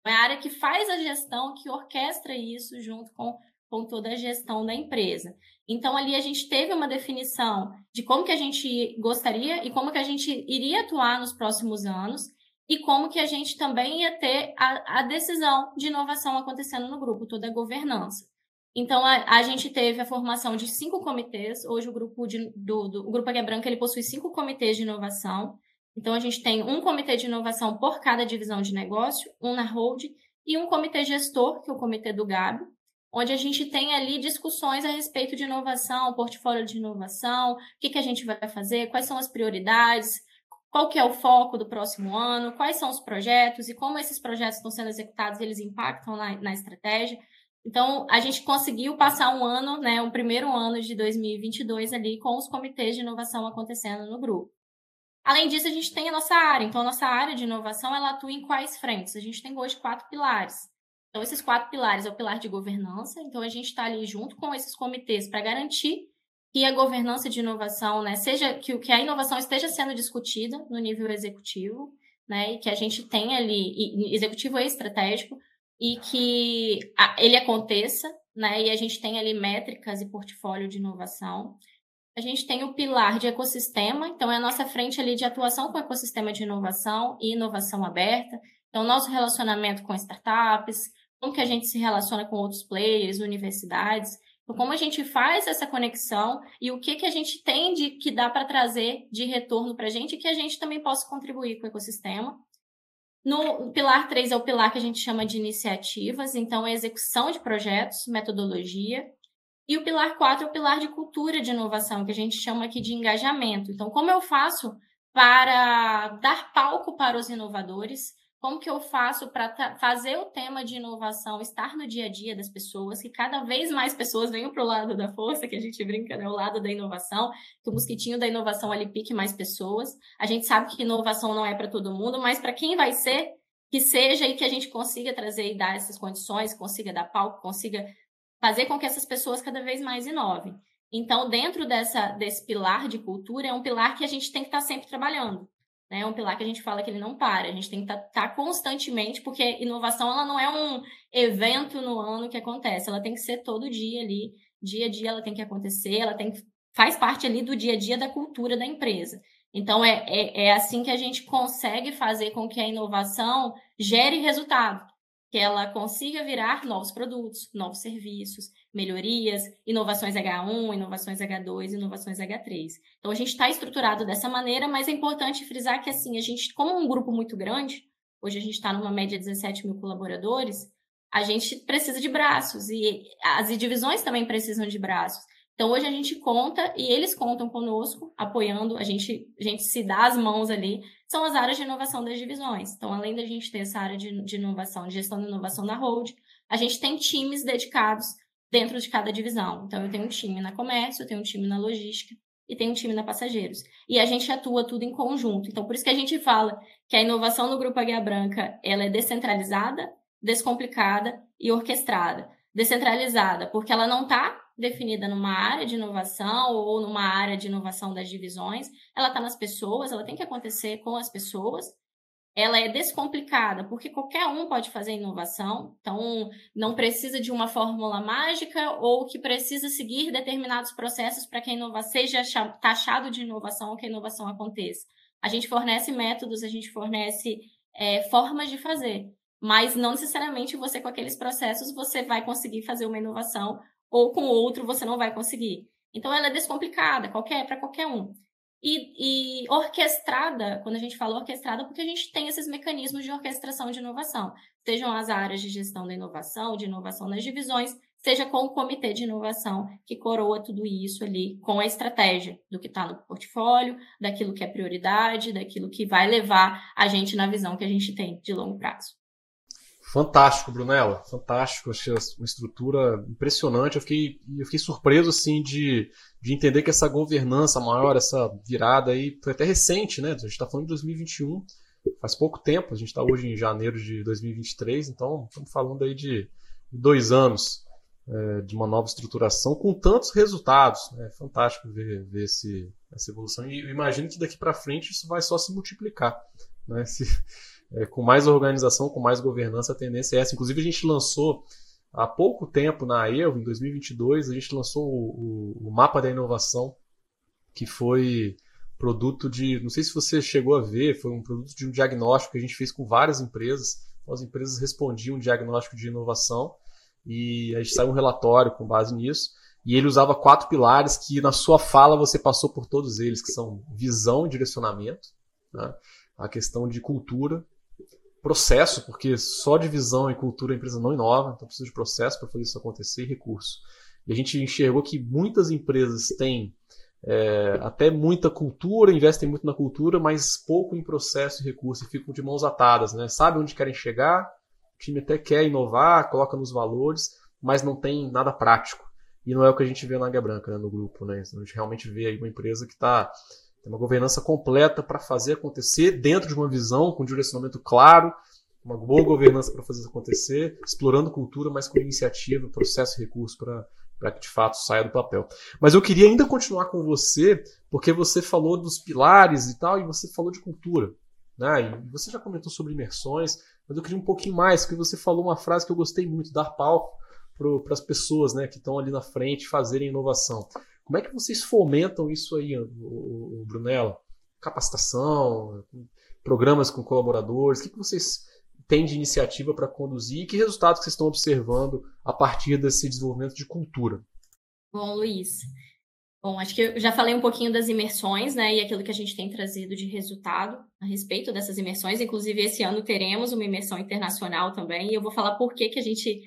S2: É a área que faz a gestão, que orquestra isso junto com toda a gestão da empresa. Então, ali a gente teve uma definição de como que a gente gostaria e como que a gente iria atuar nos próximos anos e como que a gente também ia ter a decisão de inovação acontecendo no grupo, toda a governança. Então, a gente teve a formação de 5 comitês. Hoje, o Grupo Águia Branca ele possui 5 comitês de inovação. Então, a gente tem um comitê de inovação por cada divisão de negócio, um na holding, e um comitê gestor, que é o comitê do Gabi, onde a gente tem ali discussões a respeito de inovação, portfólio de inovação, o que a gente vai fazer, quais são as prioridades, qual que é o foco do próximo ano, quais são os projetos e como esses projetos estão sendo executados, eles impactam na estratégia. Então, a gente conseguiu passar um ano, né, o primeiro ano de 2022 ali com os comitês de inovação acontecendo no grupo. Além disso, a gente tem a nossa área. Então, a nossa área de inovação, ela atua em quais frentes? A gente tem hoje 4 pilares. Então, esses 4 pilares é o pilar de governança. Então, a gente está ali junto com esses comitês para garantir que a governança de inovação, né, que a inovação esteja sendo discutida no nível executivo, né, e que a gente tenha ali, executivo e estratégico, e que ele aconteça, né, e a gente tem ali métricas e portfólio de inovação. A gente tem o pilar de ecossistema, então é a nossa frente ali de atuação com o ecossistema de inovação e inovação aberta. Então, nosso relacionamento com startups, como que a gente se relaciona com outros players, universidades, então, como a gente faz essa conexão e o que a gente tem que dá para trazer de retorno para a gente e que a gente também possa contribuir com o ecossistema. No pilar 3 é o pilar que a gente chama de iniciativas, então a execução de projetos, metodologia. E o pilar 4 é o pilar de cultura de inovação, que a gente chama aqui de engajamento. Então, como eu faço para dar palco para os inovadores? Como que eu faço para fazer o tema de inovação estar no dia a dia das pessoas, que cada vez mais pessoas venham para o lado da força, que a gente brinca, né? O lado da inovação, que o mosquitinho da inovação ali pique mais pessoas. A gente sabe que inovação não é para todo mundo, mas para quem vai ser, que seja e que a gente consiga trazer e dar essas condições, consiga dar palco, consiga fazer com que essas pessoas cada vez mais inovem. Então, dentro desse pilar de cultura, é um pilar que a gente tem que estar sempre trabalhando. É um pilar que a gente fala que ele não para, a gente tem que estar constantemente, porque inovação ela não é um evento no ano que acontece, ela tem que ser todo dia ali, dia a dia ela tem que acontecer, faz parte ali do dia a dia da cultura da empresa. Então, é assim que a gente consegue fazer com que a inovação gere resultado, que ela consiga virar novos produtos, novos serviços, melhorias, inovações H1, inovações H2, inovações H3. Então, a gente está estruturado dessa maneira, mas é importante frisar que, assim, a gente, como um grupo muito grande, hoje a gente está numa média de 17 mil colaboradores, a gente precisa de braços, e as divisões também precisam de braços. Então, hoje a gente conta, e eles contam conosco, apoiando, a gente se dá as mãos ali, são as áreas de inovação das divisões. Então, além da gente ter essa área de inovação, de gestão de inovação na Hold, a gente tem times dedicados dentro de cada divisão. Então, eu tenho um time na comércio, eu tenho um time na logística e tenho um time na passageiros. E a gente atua tudo em conjunto. Então, por isso que a gente fala que a inovação no Grupo Águia Branca, ela é descentralizada, descomplicada e orquestrada. Descentralizada, porque ela não está definida numa área de inovação ou numa área de inovação das divisões, ela está nas pessoas, ela tem que acontecer com as pessoas. Ela é descomplicada, porque qualquer um pode fazer inovação, então não precisa de uma fórmula mágica ou que precisa seguir determinados processos para que a inovação seja taxado de inovação ou que a inovação aconteça. A gente fornece métodos, a gente fornece formas de fazer, mas não necessariamente você com aqueles processos você vai conseguir fazer uma inovação ou com outro você não vai conseguir. Então ela é descomplicada, para qualquer um. E orquestrada, quando a gente fala orquestrada, porque a gente tem esses mecanismos de orquestração de inovação, sejam as áreas de gestão da inovação, de inovação nas divisões, seja com o comitê de inovação, que coroa tudo isso ali com a estratégia do que está no portfólio, daquilo que é prioridade, daquilo que vai levar a gente na visão que a gente tem de longo prazo.
S1: Fantástico, Brunella, fantástico. Achei uma estrutura impressionante. Eu fiquei surpreso assim, de entender que essa governança maior, essa virada aí, foi até recente, né? A gente está falando de 2021, faz pouco tempo, a gente está hoje em janeiro de 2023, então estamos falando aí de 2 anos de uma nova estruturação com tantos resultados. É fantástico ver essa evolução. E eu imagino que daqui para frente isso vai só se multiplicar, né? com mais organização, com mais governança, a tendência é essa. Inclusive, a gente lançou há pouco tempo na AEVO, em 2022, a gente lançou o Mapa da Inovação, que foi produto de, não sei se você chegou a ver, foi um produto de um diagnóstico que a gente fez com várias empresas. As empresas respondiam um diagnóstico de inovação e a gente saiu um relatório com base nisso. E ele usava 4 pilares que na sua fala você passou por todos eles, que são visão e direcionamento, né? A questão de cultura, processo, porque só de visão e cultura a empresa não inova, então precisa de processo para fazer isso acontecer, e recurso. E a gente enxergou que muitas empresas têm até muita cultura, investem muito na cultura, mas pouco em processo e recurso, e ficam de mãos atadas, né? Sabe onde querem chegar, o time até quer inovar, coloca nos valores, mas não tem nada prático. E não é o que a gente vê na Águia Branca, né, no grupo, né? A gente realmente vê aí uma empresa que tem uma governança completa para fazer acontecer dentro de uma visão, com um direcionamento claro, uma boa governança para fazer isso acontecer, explorando cultura, mas com iniciativa, processo e recurso para que de fato saia do papel. Mas eu queria ainda continuar com você, porque você falou dos pilares e tal, e você falou de cultura, né? E você já comentou sobre imersões, mas eu queria um pouquinho mais, porque você falou uma frase que eu gostei muito, dar palco para as pessoas, né, que estão ali na frente fazerem inovação. Como é que vocês fomentam isso aí, Brunella? Capacitação, programas com colaboradores, o que vocês têm de iniciativa para conduzir e que resultados que vocês estão observando a partir desse desenvolvimento de cultura?
S2: Bom, Luiz, acho que eu já falei um pouquinho das imersões, né, e aquilo que a gente tem trazido de resultado a respeito dessas imersões. Inclusive, esse ano teremos uma imersão internacional também, e eu vou falar por que a gente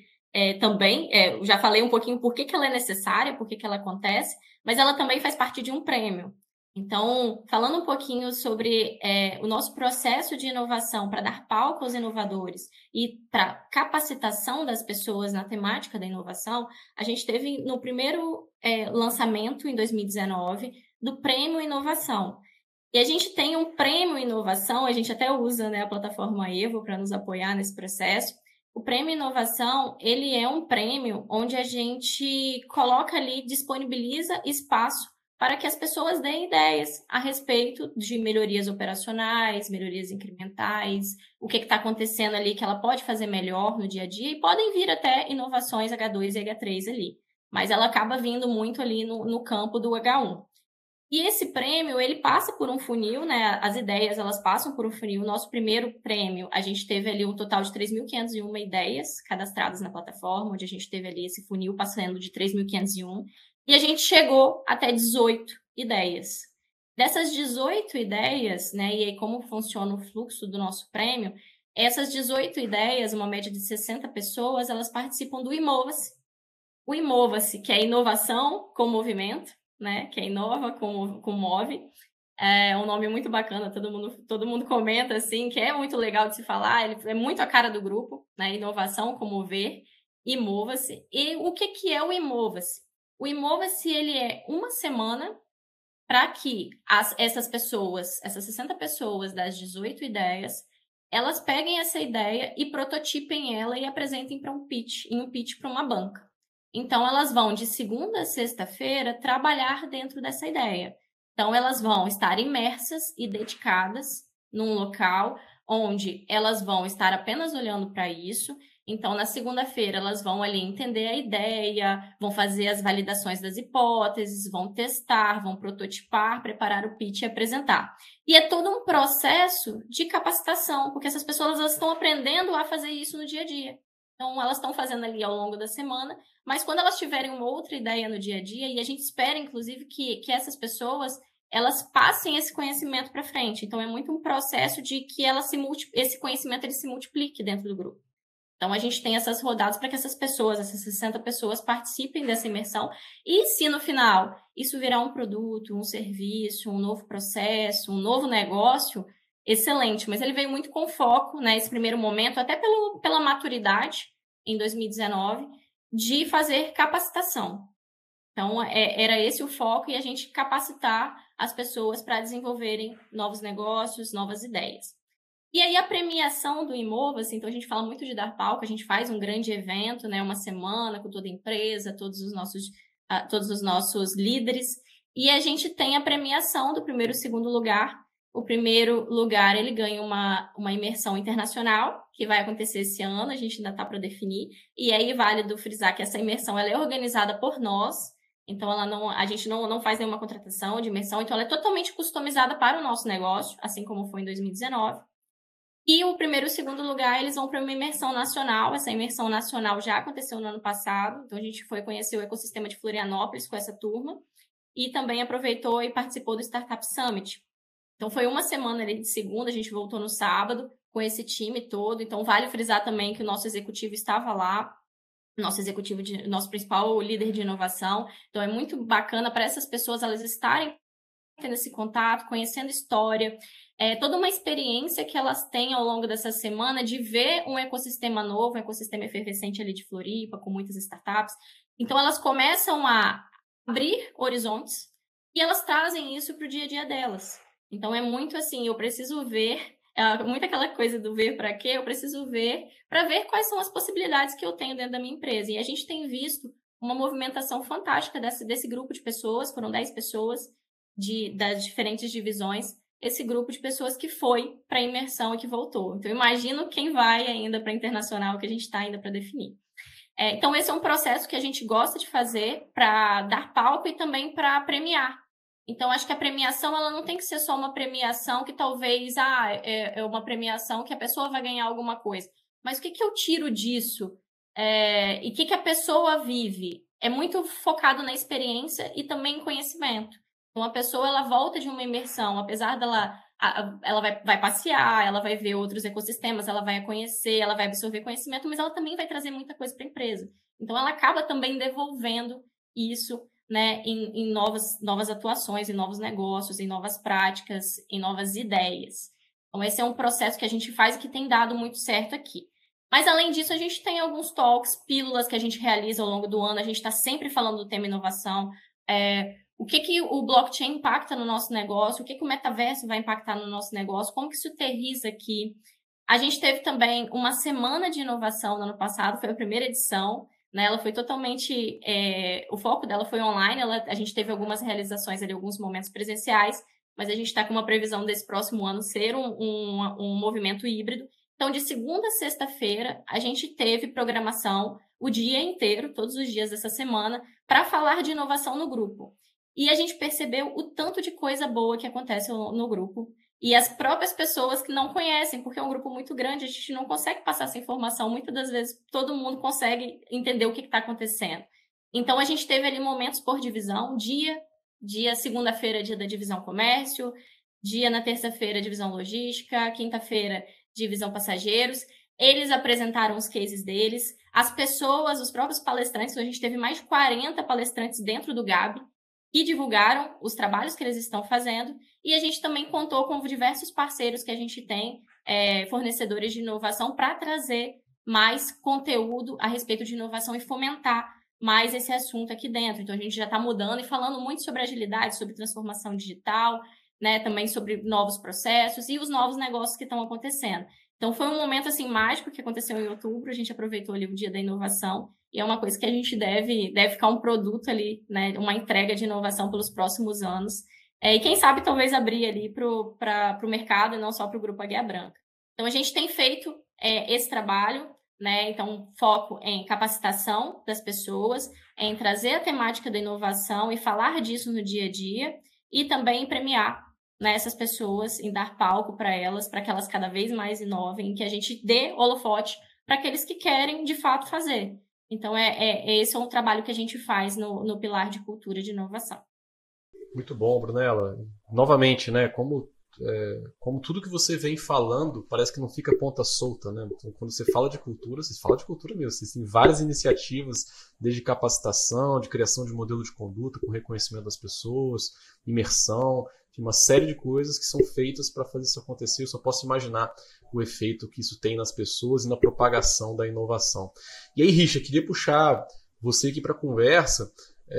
S2: já falei um pouquinho por que ela é necessária, por que ela acontece, mas ela também faz parte de um prêmio. Então, falando um pouquinho sobre o nosso processo de inovação para dar palco aos inovadores e para capacitação das pessoas na temática da inovação, a gente teve no primeiro lançamento, em 2019, do Prêmio Inovação. E a gente tem um Prêmio Inovação, a gente até usa, né, a plataforma EVO para nos apoiar nesse processo. O Prêmio Inovação, ele é um prêmio onde a gente coloca ali, disponibiliza espaço para que as pessoas deem ideias a respeito de melhorias operacionais, melhorias incrementais, o que está acontecendo ali que ela pode fazer melhor no dia a dia, e podem vir até inovações H2 e H3 ali, mas ela acaba vindo muito ali no campo do H1. E esse prêmio, ele passa por um funil, né? As ideias, elas passam por um funil. O nosso primeiro prêmio, a gente teve ali um total de 3.501 ideias cadastradas na plataforma, onde a gente teve ali esse funil passando de 3.501. E a gente chegou até 18 ideias. Dessas 18 ideias, né? E aí como funciona o fluxo do nosso prêmio, essas 18 ideias, uma média de 60 pessoas, elas participam do Imova-se. O Imova-se, que é inovação com movimento, né, que é Inova com Move, é um nome muito bacana, todo mundo comenta assim, que é muito legal de se falar, ele é muito a cara do grupo, né, inovação com mover, Imova-se. E o que é o Imova-se? O Imova-se, ele é uma semana para que essas pessoas, essas 60 pessoas das 18 ideias, elas peguem essa ideia e prototipem ela e apresentem em um pitch para uma banca. Então, elas vão, de segunda a sexta-feira, trabalhar dentro dessa ideia. Então, elas vão estar imersas e dedicadas num local onde elas vão estar apenas olhando para isso. Então, na segunda-feira, elas vão ali entender a ideia, vão fazer as validações das hipóteses, vão testar, vão prototipar, preparar o pitch e apresentar. E é todo um processo de capacitação, porque essas pessoas elas estão aprendendo a fazer isso no dia a dia. Então, elas estão fazendo ali ao longo da semana, mas quando elas tiverem uma outra ideia no dia a dia, e a gente espera, inclusive, que essas pessoas, elas passem esse conhecimento para frente. Então, é muito um processo de que esse conhecimento ele se multiplique dentro do grupo. Então, a gente tem essas rodadas para que essas 60 pessoas participem dessa imersão. E se no final isso virar um produto, um serviço, um novo processo, um novo negócio, excelente. Mas ele veio muito com foco, né, nesse primeiro momento, até pela maturidade, em 2019, de fazer capacitação. Então, era esse o foco, e a gente capacitar as pessoas para desenvolverem novos negócios, novas ideias. E aí a premiação do Imova-se, então a gente fala muito de dar palco, a gente faz um grande evento, né, uma semana com toda a empresa, todos os nossos líderes, e a gente tem a premiação do primeiro e segundo lugar, O primeiro lugar, ele ganha uma imersão internacional, que vai acontecer esse ano, a gente ainda está para definir. E aí, válido frisar que essa imersão ela é organizada por nós, então a gente não faz nenhuma contratação de imersão, então ela é totalmente customizada para o nosso negócio, assim como foi em 2019. E o primeiro e o segundo lugar, eles vão para uma imersão nacional. Essa imersão nacional já aconteceu no ano passado, então a gente foi conhecer o ecossistema de Florianópolis com essa turma, e também aproveitou e participou do Startup Summit. Então, foi uma semana ali de segunda, a gente voltou no sábado com esse time todo. Então, vale frisar também que o nosso executivo estava lá, nosso principal líder de inovação. Então, é muito bacana para essas pessoas elas estarem tendo esse contato, conhecendo história, toda uma experiência que elas têm ao longo dessa semana de ver um ecossistema novo, um ecossistema efervescente ali de Floripa, com muitas startups. Então, elas começam a abrir horizontes e elas trazem isso para o dia a dia delas. Então, é muito assim, eu preciso ver, muito aquela coisa do ver para quê, eu preciso ver para ver quais são as possibilidades que eu tenho dentro da minha empresa. E a gente tem visto uma movimentação fantástica desse grupo de pessoas, foram 10 pessoas das diferentes divisões, esse grupo de pessoas que foi para a imersão e que voltou. Então, imagino quem vai ainda para a internacional, que a gente está ainda para definir. Então, esse é um processo que a gente gosta de fazer para dar palco e também para premiar. Então, acho que a premiação ela não tem que ser só uma premiação que talvez é uma premiação que a pessoa vai ganhar alguma coisa. Mas o que eu tiro disso? E o que a pessoa vive? É muito focado na experiência e também em conhecimento. Então, a pessoa ela volta de uma imersão, apesar dela ela vai passear, ela vai ver outros ecossistemas, ela vai conhecer, ela vai absorver conhecimento, mas ela também vai trazer muita coisa para a empresa. Então, ela acaba também devolvendo isso, né, em novas atuações, em novos negócios, em novas práticas, em novas ideias. Então, esse é um processo que a gente faz e que tem dado muito certo aqui. Mas, além disso, a gente tem alguns talks, pílulas que a gente realiza ao longo do ano, a gente está sempre falando do tema inovação, o que o blockchain impacta no nosso negócio, o que o metaverso vai impactar no nosso negócio, como que isso aterriza aqui. A gente teve também uma semana de inovação no ano passado, foi a primeira edição, né? Ela foi totalmente... o foco dela foi online, a gente teve algumas realizações ali, alguns momentos presenciais, mas a gente está com uma previsão desse próximo ano ser um movimento híbrido. Então, de segunda a sexta-feira, a gente teve programação o dia inteiro, todos os dias dessa semana, para falar de inovação no grupo. E a gente percebeu o tanto de coisa boa que acontece no grupo. E as próprias pessoas que não conhecem, porque é um grupo muito grande, a gente não consegue passar essa informação. Muitas das vezes, todo mundo consegue entender o que está acontecendo. Então, a gente teve ali momentos por divisão. Dia segunda-feira, dia da divisão comércio. Dia na terça-feira, divisão logística. Quinta-feira, divisão passageiros. Eles apresentaram os cases deles. As pessoas, os próprios palestrantes, a gente teve mais de 40 palestrantes dentro do Gabi, que divulgaram os trabalhos que eles estão fazendo, e a gente também contou com diversos parceiros que a gente tem, fornecedores de inovação, para trazer mais conteúdo a respeito de inovação e fomentar mais esse assunto aqui dentro. Então, a gente já está mudando e falando muito sobre agilidade, sobre transformação digital, né, também sobre novos processos e os novos negócios que estão acontecendo. Então, foi um momento assim mágico que aconteceu em outubro, a gente aproveitou ali o Dia da Inovação, e é uma coisa que a gente deve ficar um produto ali, né, uma entrega de inovação pelos próximos anos. E quem sabe talvez abrir ali para o mercado e não só para o Grupo Águia Branca. Então, a gente tem feito esse trabalho, né? Então, foco em capacitação das pessoas, em trazer a temática da inovação e falar disso no dia a dia, e também em premiar, né, essas pessoas, em dar palco para elas, para que elas cada vez mais inovem, que a gente dê holofote para aqueles que querem, de fato, fazer. Então, esse é um trabalho que a gente faz no pilar de cultura de inovação.
S1: Muito bom, Brunella. Novamente, né, como tudo que você vem falando, parece que não fica ponta solta, né? Então, quando você fala de cultura, você fala de cultura mesmo. Vocês têm várias iniciativas, desde capacitação, de criação de modelo de conduta, com reconhecimento das pessoas, imersão, uma série de coisas que são feitas para fazer isso acontecer. Eu só posso imaginar o efeito que isso tem nas pessoas e na propagação da inovação. E aí, Richard, queria puxar você aqui para a conversa,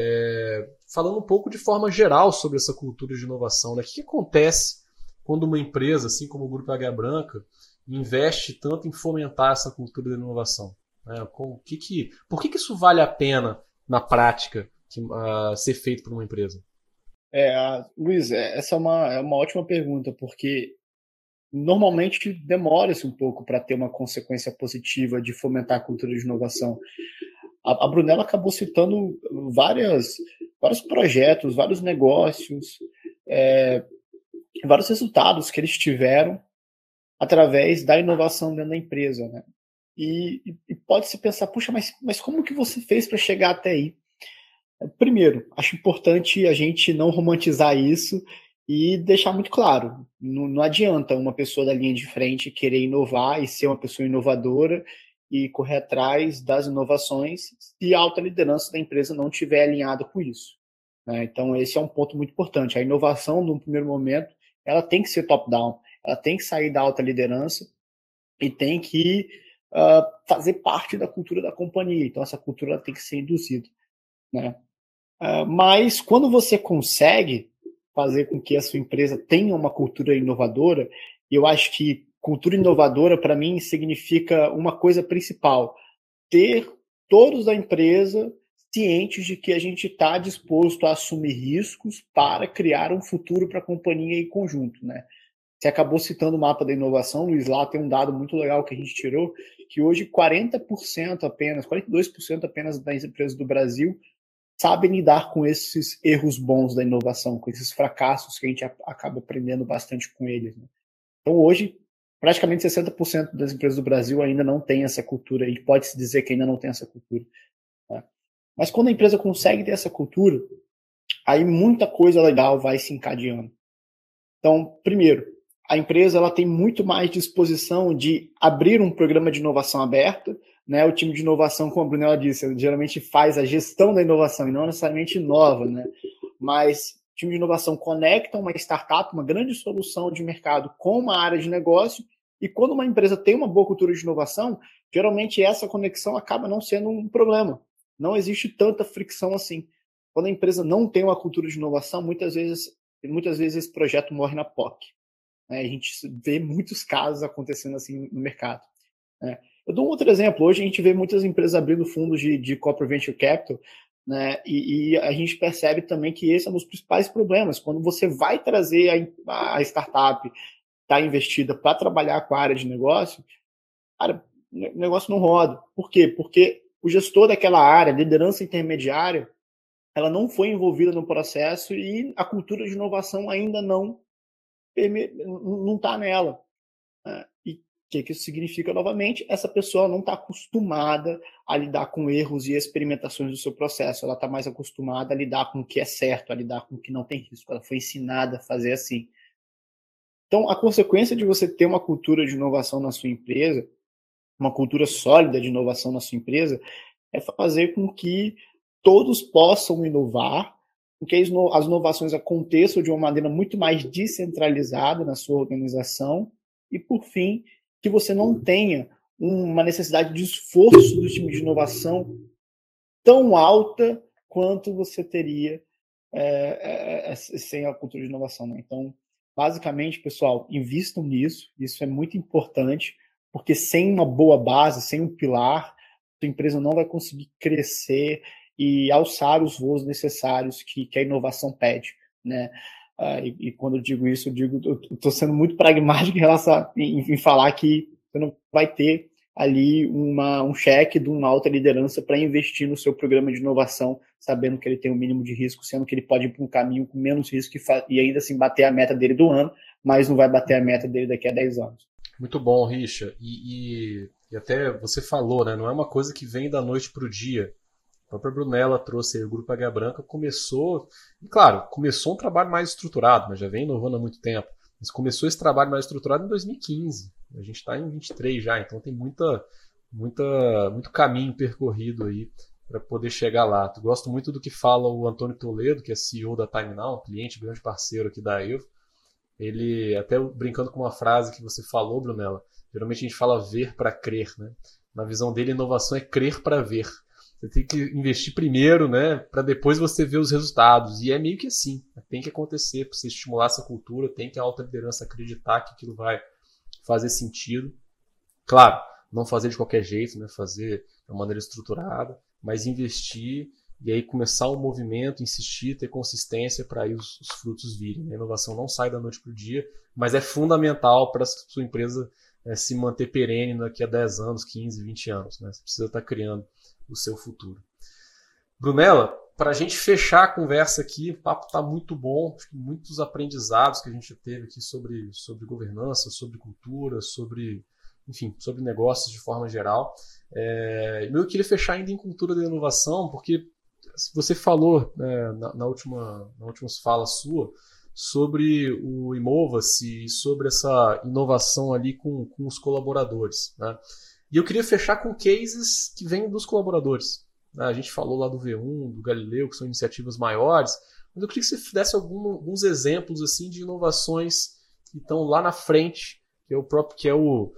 S1: falando um pouco de forma geral sobre essa cultura de inovação, né? O que acontece quando uma empresa, assim como o Grupo Águia Branca, investe tanto em fomentar essa cultura de inovação? Por que isso vale a pena, na prática, ser feito por uma empresa?
S3: Luiz, essa é uma ótima pergunta, porque normalmente demora-se um pouco para ter uma consequência positiva de fomentar a cultura de inovação. A Brunella acabou citando vários projetos, vários negócios, vários resultados que eles tiveram através da inovação dentro da empresa, né? E pode-se pensar, puxa, mas como que você fez para chegar até aí? Primeiro, acho importante a gente não romantizar isso e deixar muito claro. Não adianta uma pessoa da linha de frente querer inovar e ser uma pessoa inovadora e correr atrás das inovações se a alta liderança da empresa não estiver alinhada com isso, né? Então, esse é um ponto muito importante. A inovação, num primeiro momento, ela tem que ser top-down, ela tem que sair da alta liderança e tem que fazer parte da cultura da companhia. Então, essa cultura tem que ser induzida, né? Mas quando você consegue fazer com que a sua empresa tenha uma cultura inovadora, eu acho que cultura inovadora, para mim, significa uma coisa principal: ter todos da empresa cientes de que a gente está disposto a assumir riscos para criar um futuro para a companhia em conjunto, né? Você acabou citando o mapa da inovação, Luiz, lá tem um dado muito legal que a gente tirou, que hoje 40% apenas, 42% apenas das empresas do Brasil sabem lidar com esses erros bons da inovação, com esses fracassos que a gente acaba aprendendo bastante com eles, né? Então, hoje, praticamente 60% das empresas do Brasil ainda não tem essa cultura, e pode-se dizer que ainda não tem essa cultura, né? Mas quando a empresa consegue ter essa cultura, aí muita coisa legal vai se encadeando. Então, primeiro, a empresa ela tem muito mais disposição de abrir um programa de inovação aberto, né? O time de inovação, como a Brunella disse, geralmente faz a gestão da inovação e não necessariamente inova, né? Mas o time de inovação conecta uma startup, uma grande solução de mercado com uma área de negócio, e quando uma empresa tem uma boa cultura de inovação, geralmente essa conexão acaba não sendo um problema. Não existe tanta fricção assim. Quando a empresa não tem uma cultura de inovação, muitas vezes esse projeto morre na POC, né? A gente vê muitos casos acontecendo assim no mercado, né? Eu dou um outro exemplo. Hoje a gente vê muitas empresas abrindo fundos de corporate venture capital, né? E a gente percebe também que esse é um dos principais problemas. Quando você vai trazer a startup está investida para trabalhar com a área de negócio, cara, o negócio não roda. Por quê? Porque o gestor daquela área, a liderança intermediária, ela não foi envolvida no processo e a cultura de inovação ainda não está nela. E o que isso significa, novamente? Essa pessoa não está acostumada a lidar com erros e experimentações do seu processo. Ela está mais acostumada a lidar com o que é certo, a lidar com o que não tem risco. Ela foi ensinada a fazer assim. Então, a consequência de você ter uma cultura de inovação na sua empresa, uma cultura sólida de inovação na sua empresa, é fazer com que todos possam inovar, com que as inovações aconteçam de uma maneira muito mais descentralizada na sua organização e, por fim, que você não tenha uma necessidade de esforço do time de inovação tão alta quanto você teria sem a cultura de inovação, né? Então, basicamente, pessoal, invistam nisso, isso é muito importante, porque sem uma boa base, sem um pilar, a empresa não vai conseguir crescer e alçar os voos necessários que a inovação pede, né? E quando eu digo isso, eu estou sendo muito pragmático em falar que você não vai ter ali um cheque de uma alta liderança para investir no seu programa de inovação, sabendo que ele tem um mínimo de risco, sendo que ele pode ir para um caminho com menos risco e ainda assim bater a meta dele do ano, mas não vai bater a meta dele daqui a 10 anos.
S1: Muito bom, Richa. E até você falou, né? Não é uma coisa que vem da noite para o dia. A própria Brunella trouxe aí o Grupo Águia Branca, começou um trabalho mais estruturado, mas já vem inovando há muito tempo. Mas começou esse trabalho mais estruturado em 2015. A gente está em 23 já, então tem muito caminho percorrido aí para poder chegar lá. Eu gosto muito do que fala o Antônio Toledo, que é CEO da TimeNow, cliente, grande parceiro aqui da Evo. Ele, até brincando com uma frase que você falou, Brunella, geralmente a gente fala ver para crer, né? Na visão dele, inovação é crer para ver. Você tem que investir primeiro, né, para depois você ver os resultados. E é meio que assim, tem que acontecer para você estimular essa cultura, tem que a alta liderança acreditar que aquilo vai fazer sentido. Claro, não fazer de qualquer jeito, né, fazer de uma maneira estruturada, mas investir e aí começar um movimento, insistir, ter consistência para aí os frutos virem. A inovação não sai da noite para o dia, mas é fundamental para a sua empresa se manter perene daqui a 10 anos, 15, 20 anos. Né? Você precisa estar criando o seu futuro. Brunella, para a gente fechar a conversa aqui, o papo está muito bom, muitos aprendizados que a gente teve aqui sobre governança, sobre cultura, sobre negócios de forma geral. Eu queria fechar ainda em cultura da inovação, porque você falou na última fala sua sobre o Inova-se e sobre essa inovação ali com os colaboradores. Né? E eu queria fechar com cases que vêm dos colaboradores. A gente falou lá do V1, do Galileu, que são iniciativas maiores, mas eu queria que você desse alguns exemplos assim, de inovações que estão lá na frente, que é o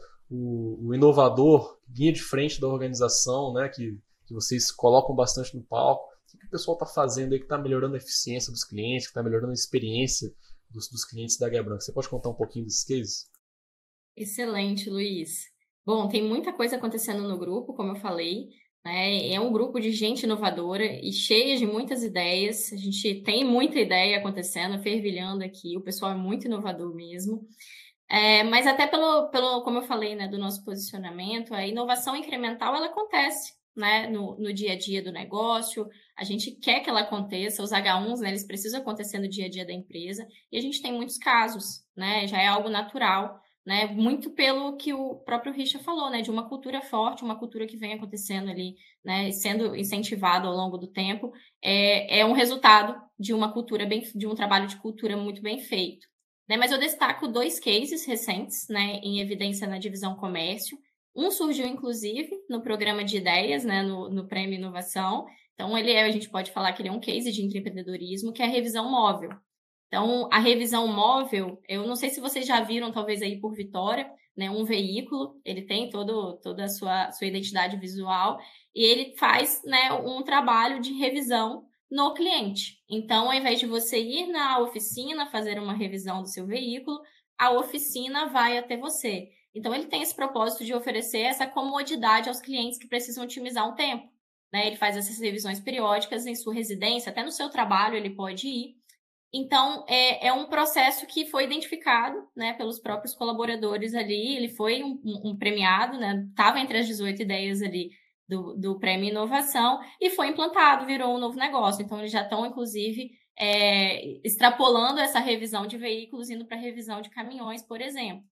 S1: inovador, linha de frente da organização, né, que vocês colocam bastante no palco. O que o pessoal está fazendo aí que está melhorando a eficiência dos clientes, que está melhorando a experiência dos clientes da Águia Branca? Você pode contar um pouquinho desses cases?
S2: Excelente, Luiz. Bom, tem muita coisa acontecendo no grupo, como eu falei. É um grupo de gente inovadora e cheia de muitas ideias. A gente tem muita ideia acontecendo, fervilhando aqui. O pessoal é muito inovador mesmo. Mas até como eu falei, né, do nosso posicionamento, a inovação incremental, ela acontece, né, no dia a dia do negócio. A gente quer que ela aconteça. Os H1s, né, eles precisam acontecer no dia a dia da empresa. E a gente tem muitos casos, né, já é algo natural. Né, muito pelo que o próprio Richard falou, né, de uma cultura forte, uma cultura que vem acontecendo ali, né, sendo incentivado ao longo do tempo, é um resultado de uma cultura de um trabalho de cultura muito bem feito. Né, mas eu destaco 2 cases recentes, né, em evidência na divisão comércio. Um surgiu, inclusive, no programa de ideias, né, no Prêmio Inovação. Então, a gente pode falar que ele é um case de empreendedorismo, que é a revisão móvel. Então, a revisão móvel, eu não sei se vocês já viram, talvez aí por Vitória, né, um veículo, ele tem toda a sua identidade visual, e ele faz, né, um trabalho de revisão no cliente. Então, ao invés de você ir na oficina fazer uma revisão do seu veículo, a oficina vai até você. Então, ele tem esse propósito de oferecer essa comodidade aos clientes que precisam otimizar um tempo. Né? Ele faz essas revisões periódicas em sua residência, até no seu trabalho ele pode ir. Então, é um processo que foi identificado, né, pelos próprios colaboradores ali. Ele foi um premiado, né, estava entre as 18 ideias ali do Prêmio Inovação e foi implantado, virou um novo negócio. Então, eles já estão, inclusive, extrapolando essa revisão de veículos, indo para a revisão de caminhões, por exemplo.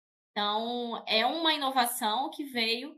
S2: Então, é uma inovação que veio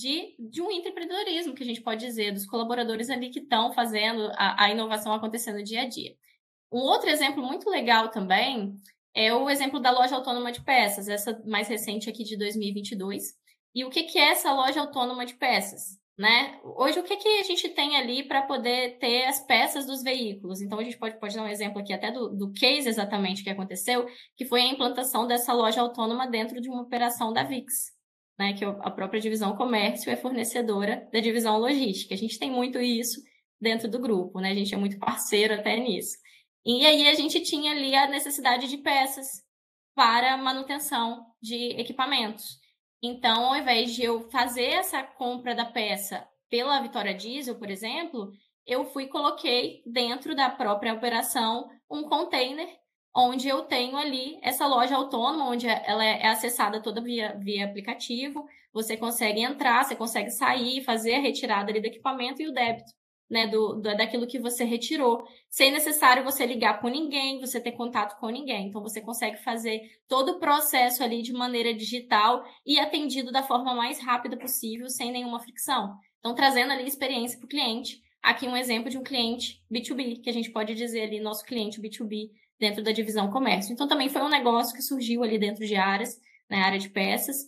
S2: de um empreendedorismo, que a gente pode dizer, dos colaboradores ali que estão fazendo a inovação acontecendo dia a dia. Um outro exemplo muito legal também é o exemplo da loja autônoma de peças, essa mais recente aqui de 2022. E o que é essa loja autônoma de peças? Né? Hoje, o que a gente tem ali para poder ter as peças dos veículos? Então, a gente pode dar um exemplo aqui até do case exatamente que aconteceu, que foi a implantação dessa loja autônoma dentro de uma operação da VIX, né? Que a própria divisão comércio é fornecedora da divisão logística. A gente tem muito isso dentro do grupo, né? A gente é muito parceiro até nisso. E aí a gente tinha ali a necessidade de peças para manutenção de equipamentos. Então, ao invés de eu fazer essa compra da peça pela Vitória Diesel, por exemplo, eu coloquei dentro da própria operação um container onde eu tenho ali essa loja autônoma, onde ela é acessada toda via aplicativo. Você consegue entrar, você consegue sair, fazer a retirada ali do equipamento e o débito. Né, daquilo que você retirou, sem necessário você ligar com ninguém, você ter contato com ninguém. Então, você consegue fazer todo o processo ali de maneira digital e atendido da forma mais rápida possível, sem nenhuma fricção. Então, trazendo ali experiência para o cliente. Aqui um exemplo de um cliente B2B, que a gente pode dizer ali, nosso cliente B2B, dentro da divisão comércio. Então, também foi um negócio que surgiu ali dentro de áreas, na área de peças,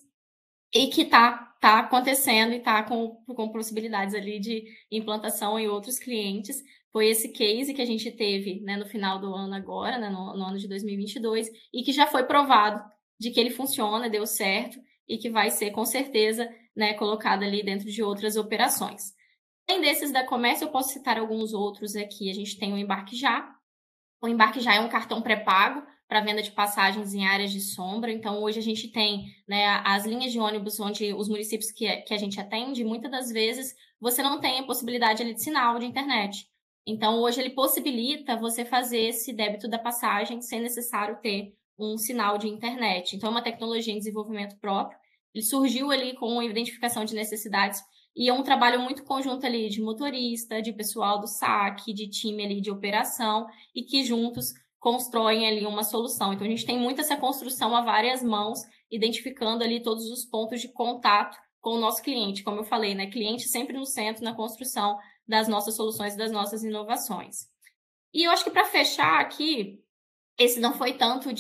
S2: e que está acontecendo e está com possibilidades ali de implantação em outros clientes. Foi esse case que a gente teve, né, no final do ano agora, né, no ano de 2022, e que já foi provado de que ele funciona, deu certo, e que vai ser, com certeza, né, colocado ali dentro de outras operações. Além desses da comércio, eu posso citar alguns outros aqui. A gente tem o Embarque Já. O Embarque Já é um cartão pré-pago para venda de passagens em áreas de sombra. Então, hoje a gente tem, né, as linhas de ônibus onde os municípios que a gente atende, muitas das vezes você não tem a possibilidade ali de sinal de internet. Então, hoje ele possibilita você fazer esse débito da passagem sem necessário ter um sinal de internet. Então, é uma tecnologia em desenvolvimento próprio. Ele surgiu ali com a identificação de necessidades e é um trabalho muito conjunto ali de motorista, de pessoal do saque, de time ali de operação e que juntos constroem ali uma solução. Então, a gente tem muito essa construção a várias mãos, identificando ali todos os pontos de contato com o nosso cliente. Como eu falei, né? Cliente sempre no centro na construção das nossas soluções e das nossas inovações. E eu acho que para fechar aqui, esse não foi tanto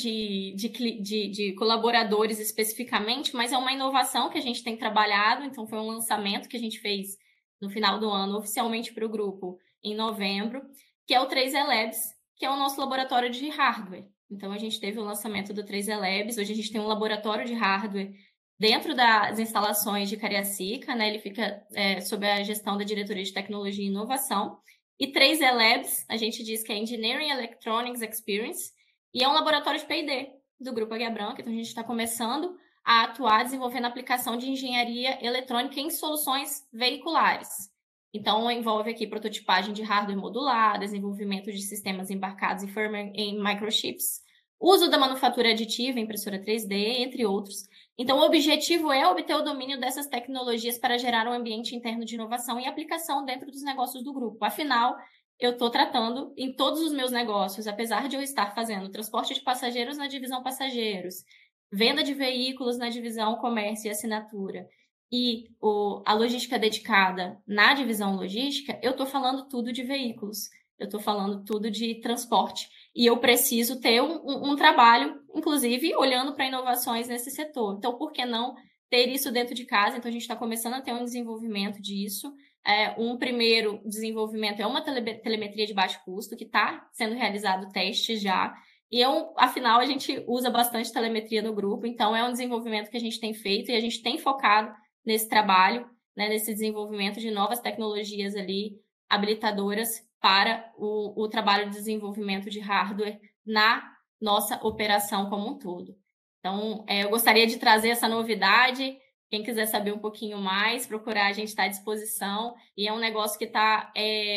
S2: de colaboradores especificamente, mas é uma inovação que a gente tem trabalhado. Então, foi um lançamento que a gente fez no final do ano, oficialmente para o grupo, em novembro, que é o 3E Labs, que é o nosso laboratório de hardware. Então, a gente teve o lançamento do 3E Labs. Hoje a gente tem um laboratório de hardware dentro das instalações de Cariacica, né? Ele fica sob a gestão da Diretoria de Tecnologia e Inovação. E 3E Labs, a gente diz que é Engineering Electronics Experience, e é um laboratório de P&D do Grupo Águia Branca. Então, a gente está começando a atuar desenvolvendo a aplicação de engenharia eletrônica em soluções veiculares. Então, envolve aqui prototipagem de hardware modular, desenvolvimento de sistemas embarcados em firmware em microchips, uso da manufatura aditiva, impressora 3D, entre outros. Então, o objetivo é obter o domínio dessas tecnologias para gerar um ambiente interno de inovação e aplicação dentro dos negócios do grupo. Afinal, eu estou tratando em todos os meus negócios, apesar de eu estar fazendo transporte de passageiros na divisão passageiros, venda de veículos na divisão comércio e assinatura, e a logística dedicada na divisão logística, eu estou falando tudo de veículos, eu estou falando tudo de transporte. E eu preciso ter um trabalho, inclusive, olhando para inovações nesse setor. Então, por que não ter isso dentro de casa? Então, a gente está começando a ter um desenvolvimento disso. Um primeiro desenvolvimento é uma telemetria de baixo custo, que está sendo realizado testes já. E, afinal, a gente usa bastante telemetria no grupo. Então, é um desenvolvimento que a gente tem feito e a gente tem focado nesse trabalho, né, nesse desenvolvimento de novas tecnologias ali, habilitadoras para o trabalho de desenvolvimento de hardware na nossa operação como um todo. Então, eu gostaria de trazer essa novidade. Quem quiser saber um pouquinho mais, procurar, a gente está à disposição. E é um negócio que está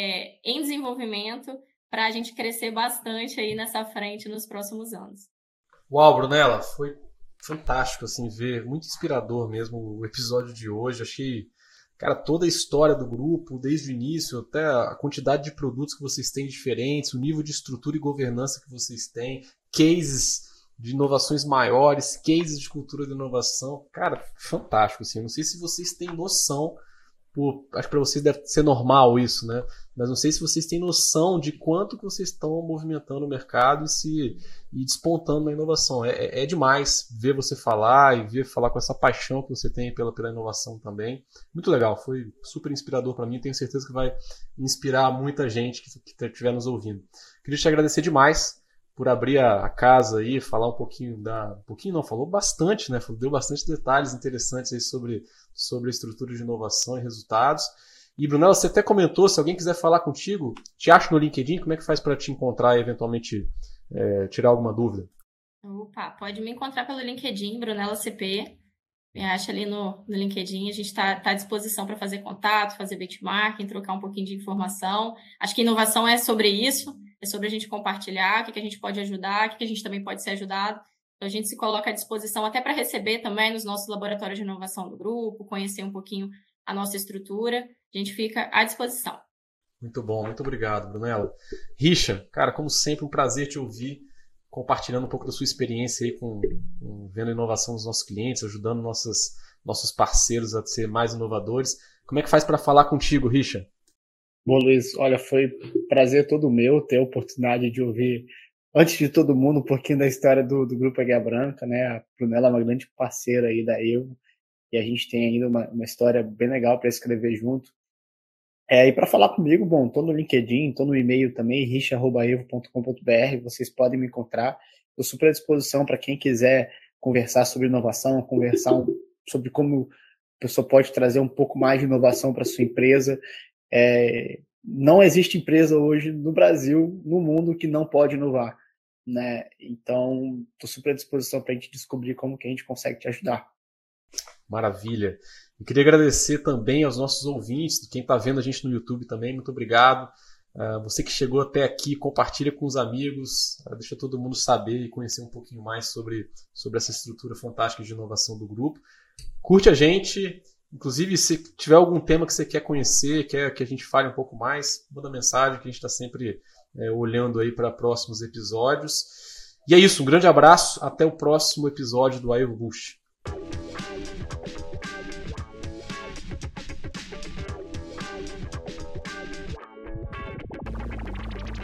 S2: em desenvolvimento para a gente crescer bastante aí nessa frente nos próximos anos.
S1: Uau, Brunella, foi fantástico assim ver, muito inspirador mesmo o episódio de hoje. Achei, cara, toda a história do grupo, desde o início, até a quantidade de produtos que vocês têm diferentes, o nível de estrutura e governança que vocês têm, cases de inovações maiores, cases de cultura de inovação. Cara, fantástico, assim. Eu não sei se vocês têm noção, acho que para vocês deve ser normal isso, né? Mas não sei se vocês têm noção de quanto que vocês estão movimentando o mercado e despontando na inovação. É demais ver você falar e ver falar com essa paixão que você tem pela inovação também. Muito legal, foi super inspirador para mim. Tenho certeza que vai inspirar muita gente que estiver nos ouvindo. Queria te agradecer demais por abrir a casa aí, falar um pouquinho falou bastante, né? Deu bastante detalhes interessantes aí sobre a estrutura de inovação e resultados. E, Brunella, você até comentou, se alguém quiser falar contigo, te acha no LinkedIn, como é que faz para te encontrar e eventualmente tirar alguma dúvida?
S2: Opa, pode me encontrar pelo LinkedIn, Brunella CP. Me acha ali no LinkedIn, a gente está à disposição para fazer contato, fazer benchmarking, trocar um pouquinho de informação. Acho que inovação é sobre isso, é sobre a gente compartilhar, o que a gente pode ajudar, o que a gente também pode ser ajudado. Então, a gente se coloca à disposição até para receber também nos nossos laboratórios de inovação do grupo, conhecer um pouquinho a nossa estrutura. A gente fica à disposição.
S1: Muito bom, muito obrigado, Brunella. Richa, cara, como sempre, um prazer te ouvir, compartilhando um pouco da sua experiência aí vendo a inovação dos nossos clientes, ajudando nossos parceiros a ser mais inovadores. Como é que faz para falar contigo, Richa?
S3: Bom, Luiz, olha, foi um prazer todo meu ter a oportunidade de ouvir, antes de todo mundo, um pouquinho da história do Grupo Águia Branca, né? A Brunella é uma grande parceira aí da Evo, e a gente tem ainda uma história bem legal para escrever junto. E para falar comigo, bom, estou no LinkedIn, estou no e-mail também, richa@evo.com.br, vocês podem me encontrar. Estou super à disposição para quem quiser conversar sobre inovação, conversar sobre como a pessoa pode trazer um pouco mais de inovação para sua empresa. Não existe empresa hoje no Brasil, no mundo, que não pode inovar, né? Então, estou super à disposição para a gente descobrir como que a gente consegue te ajudar.
S1: Maravilha. Eu queria agradecer também aos nossos ouvintes, quem está vendo a gente no YouTube também, muito obrigado. Você que chegou até aqui, compartilha com os amigos, deixa todo mundo saber e conhecer um pouquinho mais sobre essa estrutura fantástica de inovação do grupo. Curte a gente, inclusive se tiver algum tema que você quer conhecer, quer que a gente fale um pouco mais, manda mensagem que a gente está sempre olhando aí para próximos episódios. E é isso, um grande abraço, até o próximo episódio do AEVO Boost.